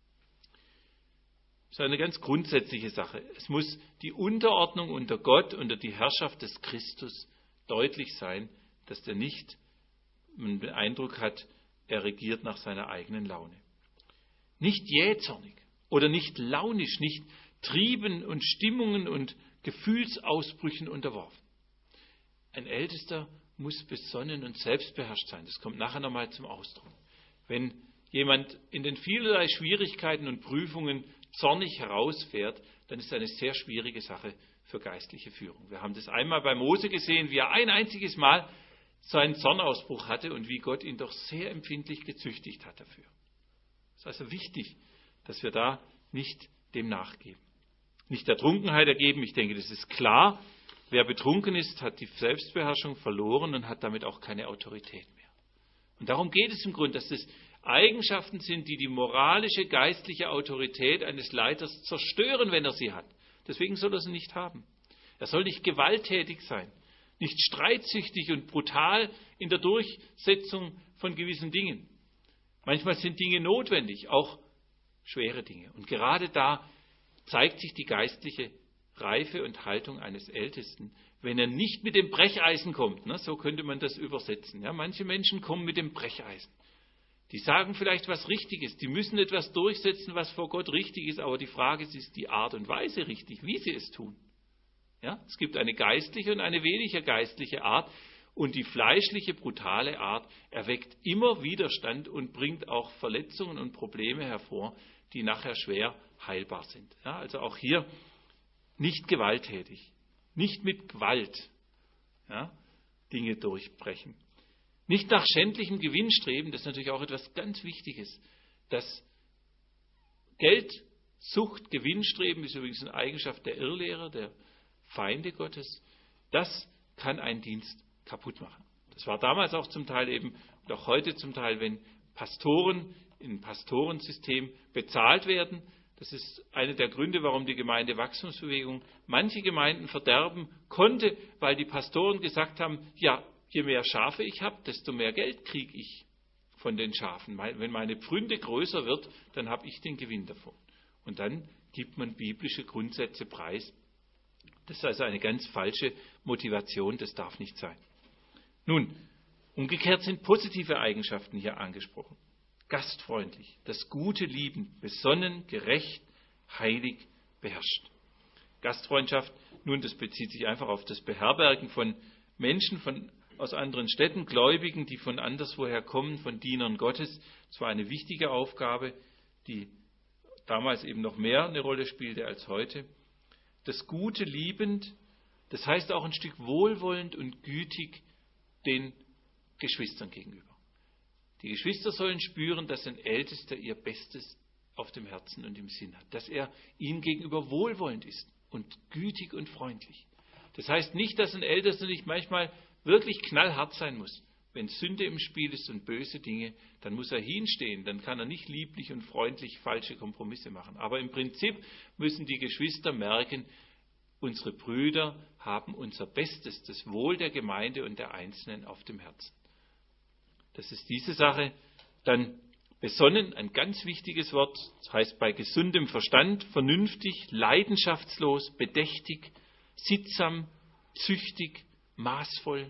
Das ist eine ganz grundsätzliche Sache. Es muss die Unterordnung unter Gott, unter die Herrschaft des Christus deutlich sein, dass der nicht den Eindruck hat, er regiert nach seiner eigenen Laune. Nicht jähzornig oder nicht launisch, nicht Trieben und Stimmungen und Gefühlsausbrüchen unterworfen. Ein Ältester muss besonnen und selbstbeherrscht sein. Das kommt nachher nochmal zum Ausdruck. Wenn jemand in den vielerlei Schwierigkeiten und Prüfungen zornig herausfährt, dann ist das eine sehr schwierige Sache für geistliche Führung. Wir haben das einmal bei Mose gesehen, wie er ein einziges Mal so einen Zornausbruch hatte und wie Gott ihn doch sehr empfindlich gezüchtigt hat dafür. Es ist also wichtig, dass wir da nicht dem nachgeben. Nicht der Trunkenheit ergeben, ich denke, das ist klar. Wer betrunken ist, hat die Selbstbeherrschung verloren und hat damit auch keine Autorität mehr. Und darum geht es im Grunde, dass das Eigenschaften sind, die die moralische, geistliche Autorität eines Leiters zerstören, wenn er sie hat. Deswegen soll er sie nicht haben. Er soll nicht gewalttätig sein, nicht streitsüchtig und brutal in der Durchsetzung von gewissen Dingen. Manchmal sind Dinge notwendig, auch schwere Dinge. Und gerade da zeigt sich die geistliche Reife und Haltung eines Ältesten, wenn er nicht mit dem Brecheisen kommt. Ne? So könnte man das übersetzen. Ja? Manche Menschen kommen mit dem Brecheisen. Die sagen vielleicht was Richtiges, die müssen etwas durchsetzen, was vor Gott richtig ist, aber die Frage ist die Art und Weise richtig, wie sie es tun. Ja? Es gibt eine geistliche und eine weniger geistliche Art, und die fleischliche, brutale Art erweckt immer Widerstand und bringt auch Verletzungen und Probleme hervor, die nachher schwer heilbar sind. Ja? Also auch hier nicht gewalttätig, nicht mit Gewalt Dinge durchbrechen. Nicht nach schändlichem Gewinn streben, das ist natürlich auch etwas ganz Wichtiges. Das Geldsucht, Gewinnstreben ist übrigens eine Eigenschaft der Irrlehrer, der Feinde Gottes. Das kann einen Dienst kaputt machen. Das war damals auch zum Teil eben, und auch heute zum Teil, wenn Pastoren im Pastorensystem bezahlt werden. Das ist einer der Gründe, warum die Gemeindewachstumsbewegung manche Gemeinden verderben konnte, weil die Pastoren gesagt haben, ja, je mehr Schafe ich habe, desto mehr Geld kriege ich von den Schafen. Wenn meine Pfründe größer wird, dann habe ich den Gewinn davon. Und dann gibt man biblische Grundsätze preis. Das ist also eine ganz falsche Motivation, das darf nicht sein. Nun, umgekehrt sind positive Eigenschaften hier angesprochen. Gastfreundlich, das Gute lieben, besonnen, gerecht, heilig, beherrscht. Gastfreundschaft, nun, das bezieht sich einfach auf das Beherbergen von Menschen aus anderen Städten, Gläubigen, die von anderswoher kommen, von Dienern Gottes. Das war eine wichtige Aufgabe, die damals eben noch mehr eine Rolle spielte als heute. Das Gute liebend, das heißt auch ein Stück wohlwollend und gütig den Geschwistern gegenüber. Die Geschwister sollen spüren, dass ein Ältester ihr Bestes auf dem Herzen und im Sinn hat, dass er ihnen gegenüber wohlwollend ist und gütig und freundlich. Das heißt nicht, dass ein Ältester nicht manchmal wirklich knallhart sein muss. Wenn Sünde im Spiel ist und böse Dinge, dann muss er hinstehen, dann kann er nicht lieblich und freundlich falsche Kompromisse machen. Aber im Prinzip müssen die Geschwister merken, unsere Brüder haben unser Bestes, das Wohl der Gemeinde und der Einzelnen auf dem Herzen. Das ist diese Sache. Dann besonnen, ein ganz wichtiges Wort, das heißt bei gesundem Verstand, vernünftig, leidenschaftslos, bedächtig, sittsam, züchtig, maßvoll.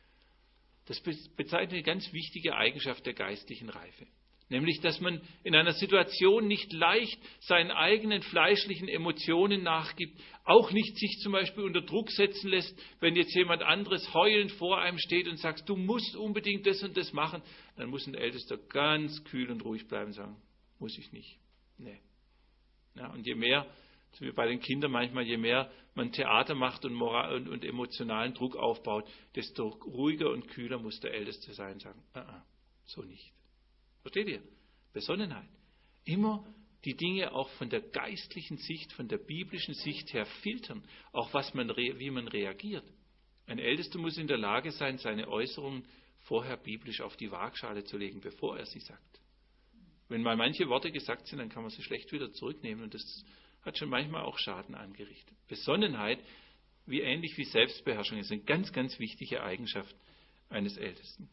Das bezeichnet eine ganz wichtige Eigenschaft der geistlichen Reife. Nämlich, dass man in einer Situation nicht leicht seinen eigenen fleischlichen Emotionen nachgibt, auch nicht sich zum Beispiel unter Druck setzen lässt, wenn jetzt jemand anderes heulend vor einem steht und sagt, du musst unbedingt das und das machen, dann muss ein Ältester ganz kühl und ruhig bleiben und sagen, muss ich nicht. Nee. Ja, und je mehr, wie bei den Kindern manchmal, je mehr man Theater macht und emotionalen Druck aufbaut, desto ruhiger und kühler muss der Älteste sein und sagen, so nicht. Versteht ihr? Besonnenheit. Immer die Dinge auch von der geistlichen Sicht, von der biblischen Sicht her filtern, auch wie man reagiert. Ein Ältester muss in der Lage sein, seine Äußerungen vorher biblisch auf die Waagschale zu legen, bevor er sie sagt. Wenn mal manche Worte gesagt sind, dann kann man sie schlecht wieder zurücknehmen und das hat schon manchmal auch Schaden angerichtet. Besonnenheit, ähnlich wie Selbstbeherrschung, ist eine ganz, ganz wichtige Eigenschaft eines Ältesten.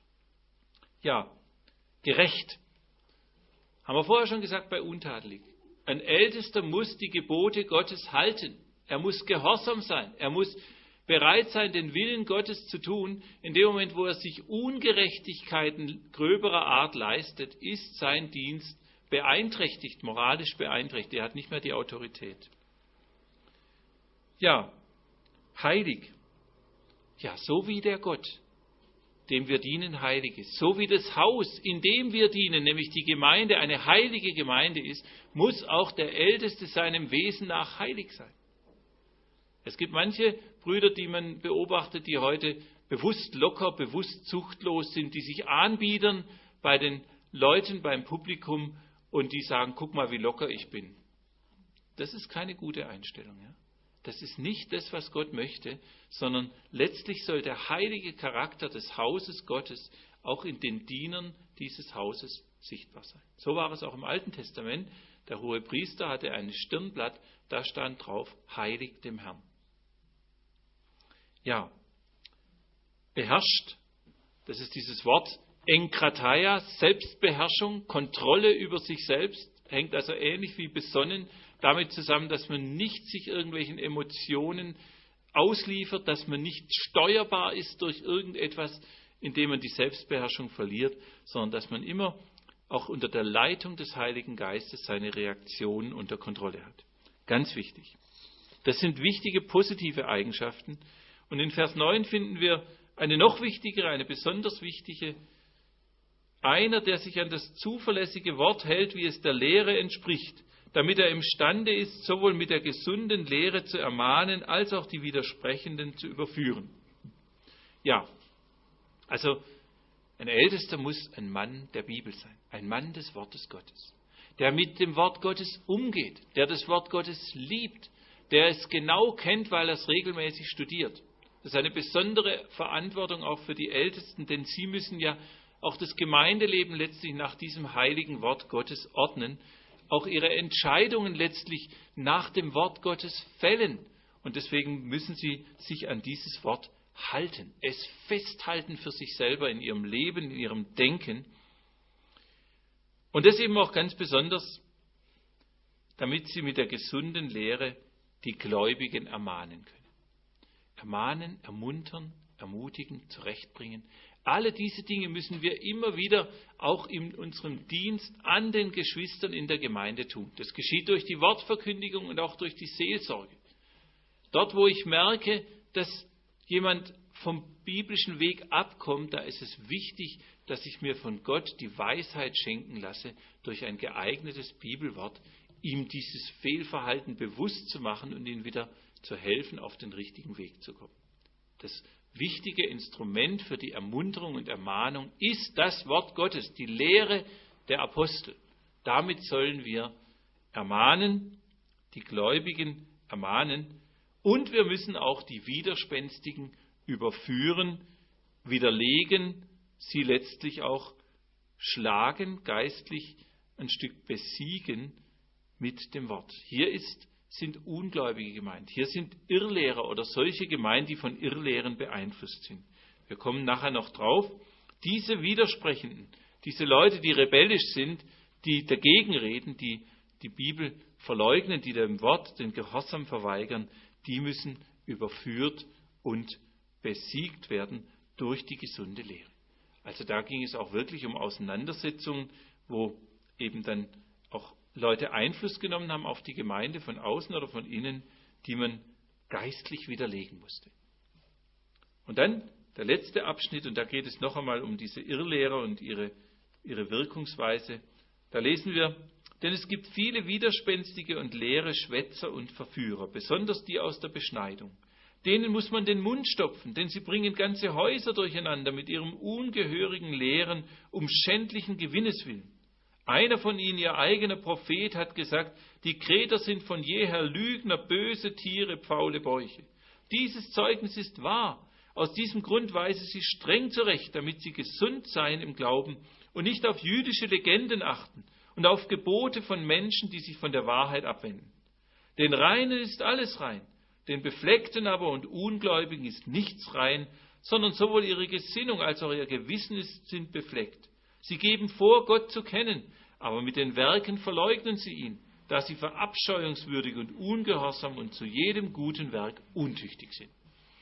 Ja, gerecht. Haben wir vorher schon gesagt bei untadelig. Ein Ältester muss die Gebote Gottes halten. Er muss gehorsam sein. Er muss bereit sein, den Willen Gottes zu tun. In dem Moment, wo er sich Ungerechtigkeiten gröberer Art leistet, ist sein Dienst beeinträchtigt, moralisch beeinträchtigt. Er hat nicht mehr die Autorität. Ja, heilig. Ja, so wie der Gott, dem wir dienen, heilig ist. So wie das Haus, in dem wir dienen, nämlich die Gemeinde, eine heilige Gemeinde ist, muss auch der Älteste seinem Wesen nach heilig sein. Es gibt manche Brüder, die man beobachtet, die heute bewusst locker, bewusst zuchtlos sind, die sich anbiedern bei den Leuten, beim Publikum und die sagen, guck mal, wie locker ich bin. Das ist keine gute Einstellung. Ja? Das ist nicht das, was Gott möchte, sondern letztlich soll der heilige Charakter des Hauses Gottes auch in den Dienern dieses Hauses sichtbar sein. So war es auch im Alten Testament. Der Hohepriester hatte ein Stirnblatt, da stand drauf, heilig dem Herrn. Ja, beherrscht, das ist dieses Wort Enkrataia, Selbstbeherrschung, Kontrolle über sich selbst, hängt also ähnlich wie besonnen damit zusammen, dass man nicht sich irgendwelchen Emotionen ausliefert, dass man nicht steuerbar ist durch irgendetwas, indem man die Selbstbeherrschung verliert, sondern dass man immer auch unter der Leitung des Heiligen Geistes seine Reaktionen unter Kontrolle hat. Ganz wichtig. Das sind wichtige positive Eigenschaften. Und in Vers 9 finden wir eine noch wichtigere, eine besonders wichtige. Einer, der sich an das zuverlässige Wort hält, wie es der Lehre entspricht, damit er imstande ist, sowohl mit der gesunden Lehre zu ermahnen, als auch die Widersprechenden zu überführen. Ja, also ein Ältester muss ein Mann der Bibel sein, ein Mann des Wortes Gottes, der mit dem Wort Gottes umgeht, der das Wort Gottes liebt, der es genau kennt, weil er es regelmäßig studiert. Das ist eine besondere Verantwortung auch für die Ältesten, denn sie müssen ja auch das Gemeindeleben letztlich nach diesem heiligen Wort Gottes ordnen, auch ihre Entscheidungen letztlich nach dem Wort Gottes fällen. Und deswegen müssen sie sich an dieses Wort halten, es festhalten für sich selber in ihrem Leben, in ihrem Denken. Und das eben auch ganz besonders, damit sie mit der gesunden Lehre die Gläubigen ermahnen können. Ermahnen, ermuntern, ermutigen, zurechtbringen. Alle diese Dinge müssen wir immer wieder auch in unserem Dienst an den Geschwistern in der Gemeinde tun. Das geschieht durch die Wortverkündigung und auch durch die Seelsorge. Dort, wo ich merke, dass jemand vom biblischen Weg abkommt, da ist es wichtig, dass ich mir von Gott die Weisheit schenken lasse, durch ein geeignetes Bibelwort ihm dieses Fehlverhalten bewusst zu machen und ihm wieder zu helfen, auf den richtigen Weg zu kommen. Das wichtige Instrument für die Ermunterung und Ermahnung ist das Wort Gottes, die Lehre der Apostel. Damit sollen wir ermahnen, die Gläubigen ermahnen, und wir müssen auch die Widerspenstigen überführen, widerlegen, sie letztlich auch schlagen, geistlich ein Stück besiegen mit dem Wort. Hier sind Ungläubige gemeint. Hier sind Irrlehrer oder solche gemeint, die von Irrlehren beeinflusst sind. Wir kommen nachher noch drauf. Diese Widersprechenden, diese Leute, die rebellisch sind, die dagegen reden, die die Bibel verleugnen, die dem Wort den Gehorsam verweigern, die müssen überführt und besiegt werden durch die gesunde Lehre. Also da ging es auch wirklich um Auseinandersetzungen, wo eben dann auch Leute Einfluss genommen haben auf die Gemeinde von außen oder von innen, die man geistlich widerlegen musste. Und dann der letzte Abschnitt, und da geht es noch einmal um diese Irrlehrer und ihre Wirkungsweise. Da lesen wir, denn es gibt viele widerspenstige und leere Schwätzer und Verführer, besonders die aus der Beschneidung. Denen muss man den Mund stopfen, denn sie bringen ganze Häuser durcheinander mit ihrem ungehörigen Lehren um schändlichen Gewinnes willen. Einer von ihnen, ihr eigener Prophet, hat gesagt, die Kreter sind von jeher Lügner, böse Tiere, faule Bäuche. Dieses Zeugnis ist wahr. Aus diesem Grund weise sie streng zurecht, damit sie gesund seien im Glauben und nicht auf jüdische Legenden achten und auf Gebote von Menschen, die sich von der Wahrheit abwenden. Den Reinen ist alles rein, den Befleckten aber und Ungläubigen ist nichts rein, sondern sowohl ihre Gesinnung als auch ihr Gewissen sind befleckt. Sie geben vor, Gott zu kennen, aber mit den Werken verleugnen sie ihn, da sie verabscheuungswürdig und ungehorsam und zu jedem guten Werk untüchtig sind.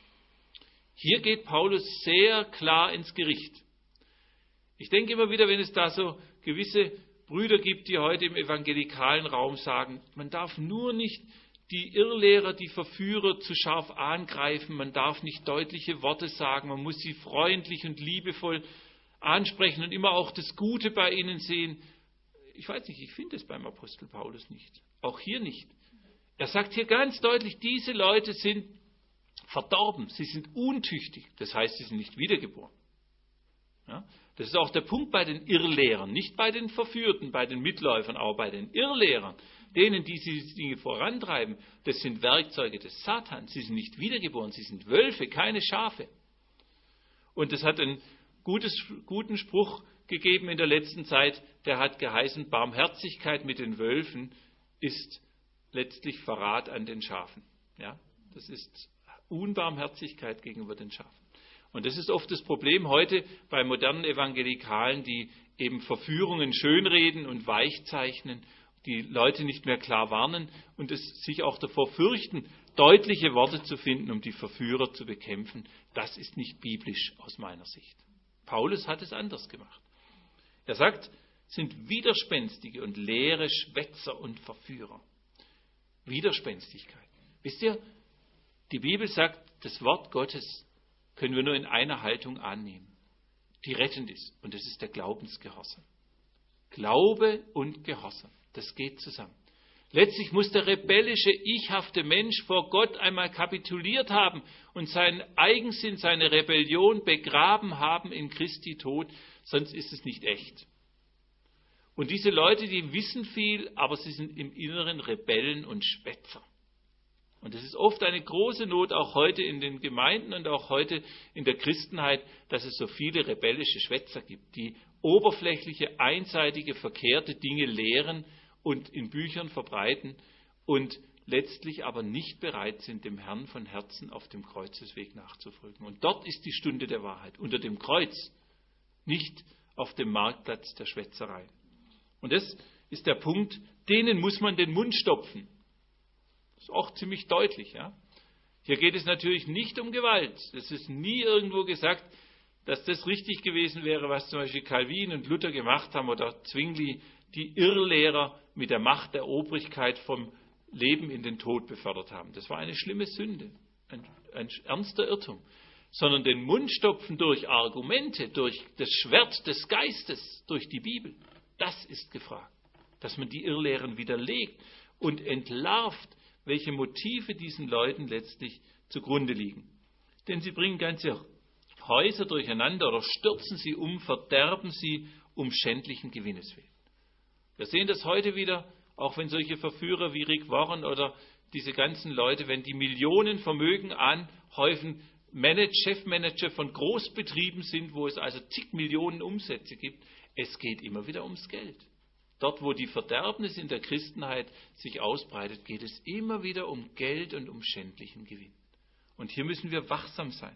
Hier geht Paulus sehr klar ins Gericht. Ich denke immer wieder, wenn es da so gewisse Brüder gibt, die heute im evangelikalen Raum sagen, man darf nur nicht die Irrlehrer, die Verführer zu scharf angreifen, man darf nicht deutliche Worte sagen, man muss sie freundlich und liebevoll ansprechen und immer auch das Gute bei ihnen sehen. Ich weiß nicht, ich finde es beim Apostel Paulus nicht. Auch hier nicht. Er sagt hier ganz deutlich, diese Leute sind verdorben, sie sind untüchtig. Das heißt, sie sind nicht wiedergeboren. Ja? Das ist auch der Punkt bei den Irrlehrern, nicht bei den Verführten, bei den Mitläufern, aber bei den Irrlehrern, denen, die diese Dinge vorantreiben. Das sind Werkzeuge des Satans. Sie sind nicht wiedergeboren, sie sind Wölfe, keine Schafe. Und das hat einen guten Spruch gegeben in der letzten Zeit, der hat geheißen, Barmherzigkeit mit den Wölfen ist letztlich Verrat an den Schafen. Ja, das ist Unbarmherzigkeit gegenüber den Schafen. Und das ist oft das Problem heute bei modernen Evangelikalen, die eben Verführungen schönreden und weichzeichnen die Leute nicht mehr klar warnen und es sich auch davor fürchten, deutliche Worte zu finden, um die Verführer zu bekämpfen. Das ist nicht biblisch aus meiner Sicht. Paulus hat es anders gemacht. Er sagt, sind widerspenstige und leere Schwätzer und Verführer. Widerspenstigkeit. Wisst ihr, die Bibel sagt, das Wort Gottes können wir nur in einer Haltung annehmen, die rettend ist. Und das ist der Glaubensgehorsam. Glaube und Gehorsam, das geht zusammen. Letztlich muss der rebellische, ichhafte Mensch vor Gott einmal kapituliert haben und seinen Eigensinn, seine Rebellion begraben haben in Christi Tod, sonst ist es nicht echt. Und diese Leute, die wissen viel, aber sie sind im Inneren Rebellen und Schwätzer. Und es ist oft eine große Not, auch heute in den Gemeinden und auch heute in der Christenheit, dass es so viele rebellische Schwätzer gibt, die oberflächliche, einseitige, verkehrte Dinge lehren und in Büchern verbreiten und letztlich aber nicht bereit sind, dem Herrn von Herzen auf dem Kreuzesweg nachzufolgen. Und dort ist die Stunde der Wahrheit, unter dem Kreuz, nicht auf dem Marktplatz der Schwätzerei. Und das ist der Punkt, denen muss man den Mund stopfen. Das ist auch ziemlich deutlich. Ja? Hier geht es natürlich nicht um Gewalt. Es ist nie irgendwo gesagt, dass das richtig gewesen wäre, was zum Beispiel Calvin und Luther gemacht haben oder Zwingli, die Irrlehrer mit der Macht der Obrigkeit vom Leben in den Tod befördert haben. Das war eine schlimme Sünde, ein ernster Irrtum. Sondern den Mund stopfen durch Argumente, durch das Schwert des Geistes, durch die Bibel. Das ist gefragt, dass man die Irrlehren widerlegt und entlarvt, welche Motive diesen Leuten letztlich zugrunde liegen. Denn sie bringen ganze Häuser durcheinander oder stürzen sie um, verderben sie um schändlichen Gewinnes willen. Wir sehen das heute wieder, auch wenn solche Verführer wie Rick Warren oder diese ganzen Leute, wenn die Millionen Vermögen anhäufen, Chefmanager von Großbetrieben sind, wo es also zig Millionen Umsätze gibt, es geht immer wieder ums Geld. Dort, wo die Verderbnis in der Christenheit sich ausbreitet, geht es immer wieder um Geld und um schändlichen Gewinn. Und hier müssen wir wachsam sein.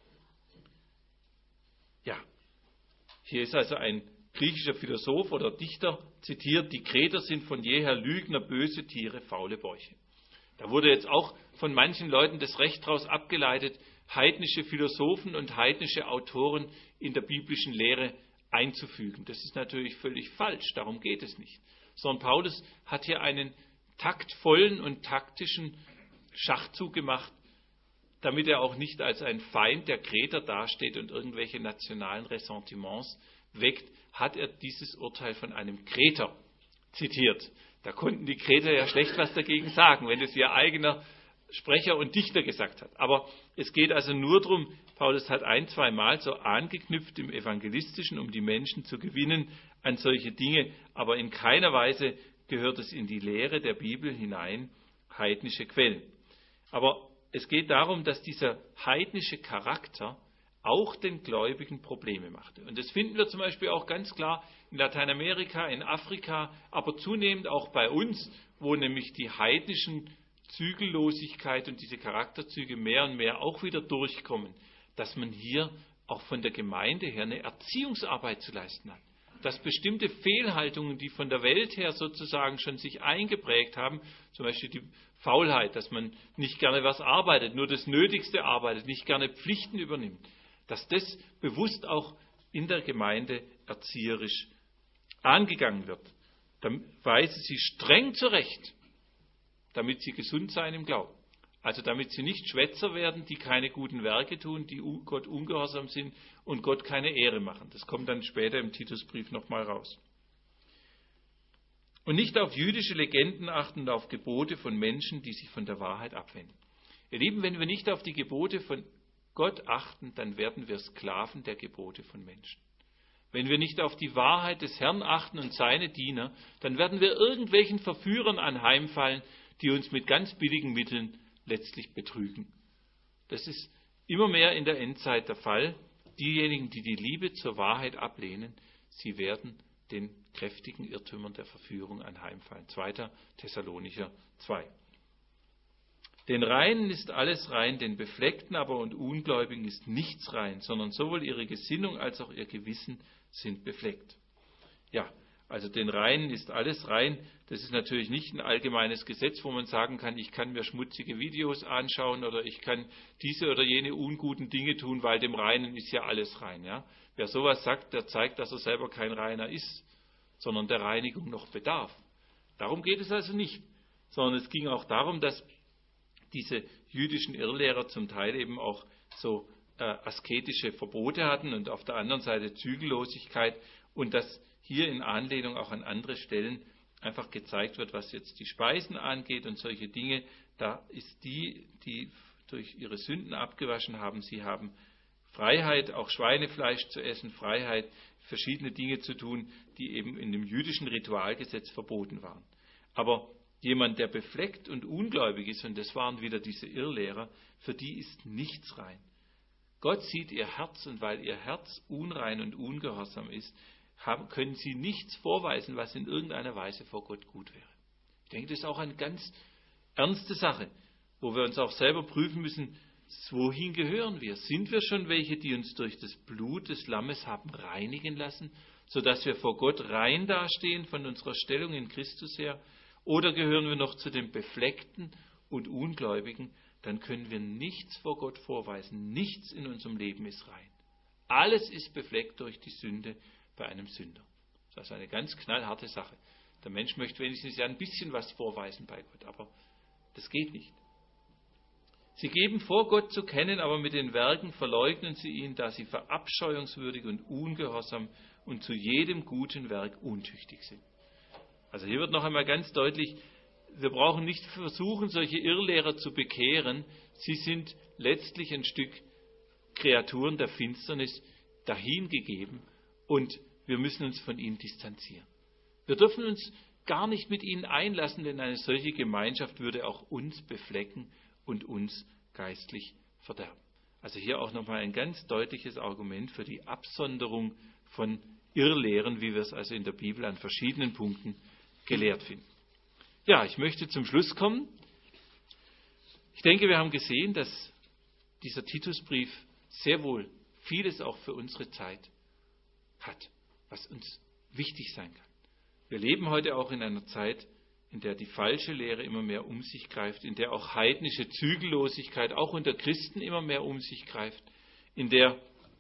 Ja, hier ist also ein griechischer Philosoph oder Dichter zitiert, die Kreter sind von jeher Lügner, böse Tiere, faule Bäuche. Da wurde jetzt auch von manchen Leuten das Recht daraus abgeleitet, heidnische Philosophen und heidnische Autoren in der biblischen Lehre einzufügen. Das ist natürlich völlig falsch, darum geht es nicht. Sondern Paulus hat hier einen taktvollen und taktischen Schachzug gemacht, damit er auch nicht als ein Feind der Kreter dasteht und irgendwelche nationalen Ressentiments weckt, hat er dieses Urteil von einem Kreter zitiert. Da konnten die Kreter ja schlecht was dagegen sagen, wenn es ihr eigener Sprecher und Dichter gesagt hat. Aber es geht also nur darum, Paulus hat ein-, zweimal so angeknüpft im Evangelistischen, um die Menschen zu gewinnen an solche Dinge, aber in keiner Weise gehört es in die Lehre der Bibel hinein, heidnische Quellen. Aber es geht darum, dass dieser heidnische Charakter auch den Gläubigen Probleme machte. Und das finden wir zum Beispiel auch ganz klar in Lateinamerika, in Afrika, aber zunehmend auch bei uns, wo nämlich die heidnischen Zügellosigkeit und diese Charakterzüge mehr und mehr auch wieder durchkommen, dass man hier auch von der Gemeinde her eine Erziehungsarbeit zu leisten hat. Dass bestimmte Fehlhaltungen, die von der Welt her sozusagen schon sich eingeprägt haben, zum Beispiel die Faulheit, dass man nicht gerne was arbeitet, nur das Nötigste arbeitet, nicht gerne Pflichten übernimmt, dass das bewusst auch in der Gemeinde erzieherisch angegangen wird. Dann weise sie streng zurecht, damit sie gesund sein im Glauben. Also damit sie nicht Schwätzer werden, die keine guten Werke tun, die Gott ungehorsam sind und Gott keine Ehre machen. Das kommt dann später im Titusbrief nochmal raus. Und nicht auf jüdische Legenden achten und auf Gebote von Menschen, die sich von der Wahrheit abwenden. Ihr Lieben, wenn wir nicht auf die Gebote von Gott achten, dann werden wir Sklaven der Gebote von Menschen. Wenn wir nicht auf die Wahrheit des Herrn achten und seine Diener, dann werden wir irgendwelchen Verführern anheimfallen, die uns mit ganz billigen Mitteln letztlich betrügen. Das ist immer mehr in der Endzeit der Fall. Diejenigen, die die Liebe zur Wahrheit ablehnen, sie werden den kräftigen Irrtümern der Verführung anheimfallen. 2. Thessalonicher 2. Den Reinen ist alles rein, den Befleckten aber und Ungläubigen ist nichts rein, sondern sowohl ihre Gesinnung als auch ihr Gewissen sind befleckt. Ja, Also den Reinen ist alles rein. Das ist natürlich nicht ein allgemeines Gesetz, wo man sagen kann, ich kann mir schmutzige Videos anschauen oder ich kann diese oder jene unguten Dinge tun, weil dem Reinen ist ja alles rein. Ja? Wer sowas sagt, der zeigt, dass er selber kein Reiner ist, sondern der Reinigung noch bedarf. Darum geht es also nicht, sondern es ging auch darum, dass diese jüdischen Irrlehrer zum Teil eben auch so asketische Verbote hatten und auf der anderen Seite Zügellosigkeit und dass hier in Anlehnung auch an andere Stellen einfach gezeigt wird, was jetzt die Speisen angeht und solche Dinge. Da ist die durch ihre Sünden abgewaschen haben, sie haben Freiheit, auch Schweinefleisch zu essen, Freiheit, verschiedene Dinge zu tun, die eben in dem jüdischen Ritualgesetz verboten waren. Aber jemand, der befleckt und ungläubig ist, und das waren wieder diese Irrlehrer, für die ist nichts rein. Gott sieht ihr Herz und weil ihr Herz unrein und ungehorsam ist, können sie nichts vorweisen, was in irgendeiner Weise vor Gott gut wäre. Ich denke, das ist auch eine ganz ernste Sache, wo wir uns auch selber prüfen müssen, wohin gehören wir? Sind wir schon welche, die uns durch das Blut des Lammes haben reinigen lassen, sodass wir vor Gott rein dastehen von unserer Stellung in Christus her? Oder gehören wir noch zu den Befleckten und Ungläubigen? Dann können wir nichts vor Gott vorweisen. Nichts in unserem Leben ist rein. Alles ist befleckt durch die Sünde bei einem Sünder. Das ist eine ganz knallharte Sache. Der Mensch möchte wenigstens ja ein bisschen was vorweisen bei Gott, aber das geht nicht. Sie geben vor, Gott zu kennen, aber mit den Werken verleugnen sie ihn, da sie verabscheuungswürdig und ungehorsam und zu jedem guten Werk untüchtig sind. Also hier wird noch einmal ganz deutlich, wir brauchen nicht versuchen, solche Irrlehrer zu bekehren. Sie sind letztlich ein Stück Kreaturen der Finsternis dahingegeben und wir müssen uns von ihnen distanzieren. Wir dürfen uns gar nicht mit ihnen einlassen, denn eine solche Gemeinschaft würde auch uns beflecken und uns geistlich verderben. Also hier auch nochmal ein ganz deutliches Argument für die Absonderung von Irrlehren, wie wir es also in der Bibel an verschiedenen Punkten gelehrt finden. Ja, ich möchte zum Schluss kommen. Ich denke, wir haben gesehen, dass dieser Titusbrief sehr wohl vieles auch für unsere Zeit hat, was uns wichtig sein kann. Wir leben heute auch in einer Zeit, in der die falsche Lehre immer mehr um sich greift, in der auch heidnische Zügellosigkeit auch unter Christen immer mehr um sich greift, in der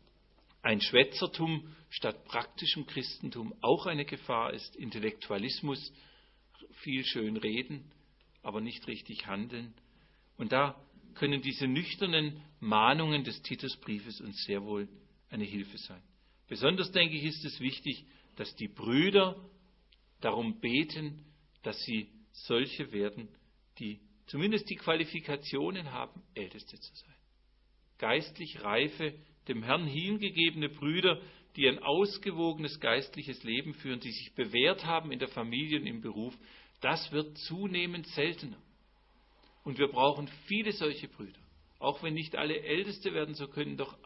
ein Schwätzertum statt praktischem Christentum auch eine Gefahr ist, Intellektualismus, viel schön reden, aber nicht richtig handeln. Und da können diese nüchternen Mahnungen des Titusbriefes uns sehr wohl eine Hilfe sein. Besonders, denke ich, ist es wichtig, dass die Brüder darum beten, dass sie solche werden, die zumindest die Qualifikationen haben, Älteste zu sein. Geistlich reife, dem Herrn hingegebene Brüder, die ein ausgewogenes geistliches Leben führen, die sich bewährt haben in der Familie und im Beruf, das wird zunehmend seltener. Und wir brauchen viele solche Brüder. Auch wenn nicht alle Älteste werden, so können doch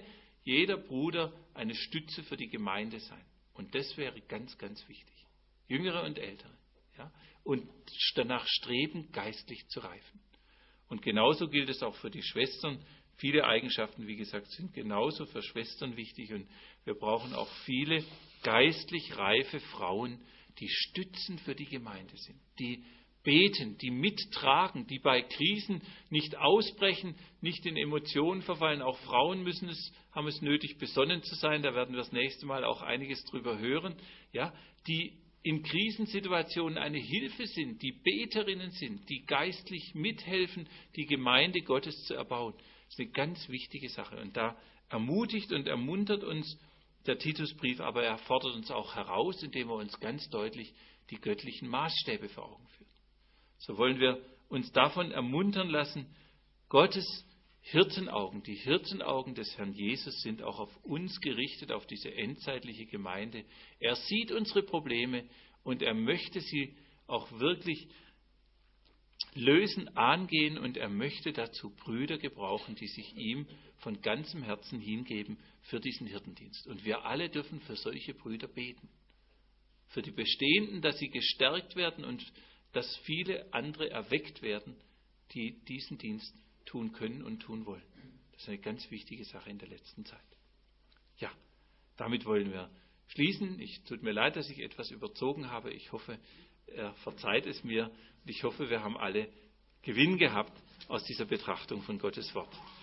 jeder Bruder eine Stütze für die Gemeinde sein. Und das wäre ganz, ganz wichtig. Jüngere und Ältere. Ja? Und danach streben, geistlich zu reifen. Und genauso gilt es auch für die Schwestern. Viele Eigenschaften, wie gesagt, sind genauso für Schwestern wichtig. Und wir brauchen auch viele geistlich reife Frauen, die Stützen für die Gemeinde sind, die beten, die mittragen, die bei Krisen nicht ausbrechen, nicht in Emotionen verfallen. Auch Frauen haben es nötig, besonnen zu sein. Da werden wir das nächste Mal auch einiges drüber hören. Ja, die in Krisensituationen eine Hilfe sind, die Beterinnen sind, die geistlich mithelfen, die Gemeinde Gottes zu erbauen. Das ist eine ganz wichtige Sache. Und da ermutigt und ermuntert uns der Titusbrief, aber er fordert uns auch heraus, indem er uns ganz deutlich die göttlichen Maßstäbe vor Augen führt. So wollen wir uns davon ermuntern lassen, Gottes Hirtenaugen, die Hirtenaugen des Herrn Jesus sind auch auf uns gerichtet, auf diese endzeitliche Gemeinde. Er sieht unsere Probleme und er möchte sie auch wirklich lösen, angehen und er möchte dazu Brüder gebrauchen, die sich ihm von ganzem Herzen hingeben für diesen Hirtendienst. Und wir alle dürfen für solche Brüder beten. Für die Bestehenden, dass sie gestärkt werden und dass viele andere erweckt werden, die diesen Dienst tun können und tun wollen. Das ist eine ganz wichtige Sache in der letzten Zeit. Ja, damit wollen wir schließen. Tut mir leid, dass ich etwas überzogen habe. Ich hoffe, er verzeiht es mir. Und ich hoffe, wir haben alle Gewinn gehabt aus dieser Betrachtung von Gottes Wort.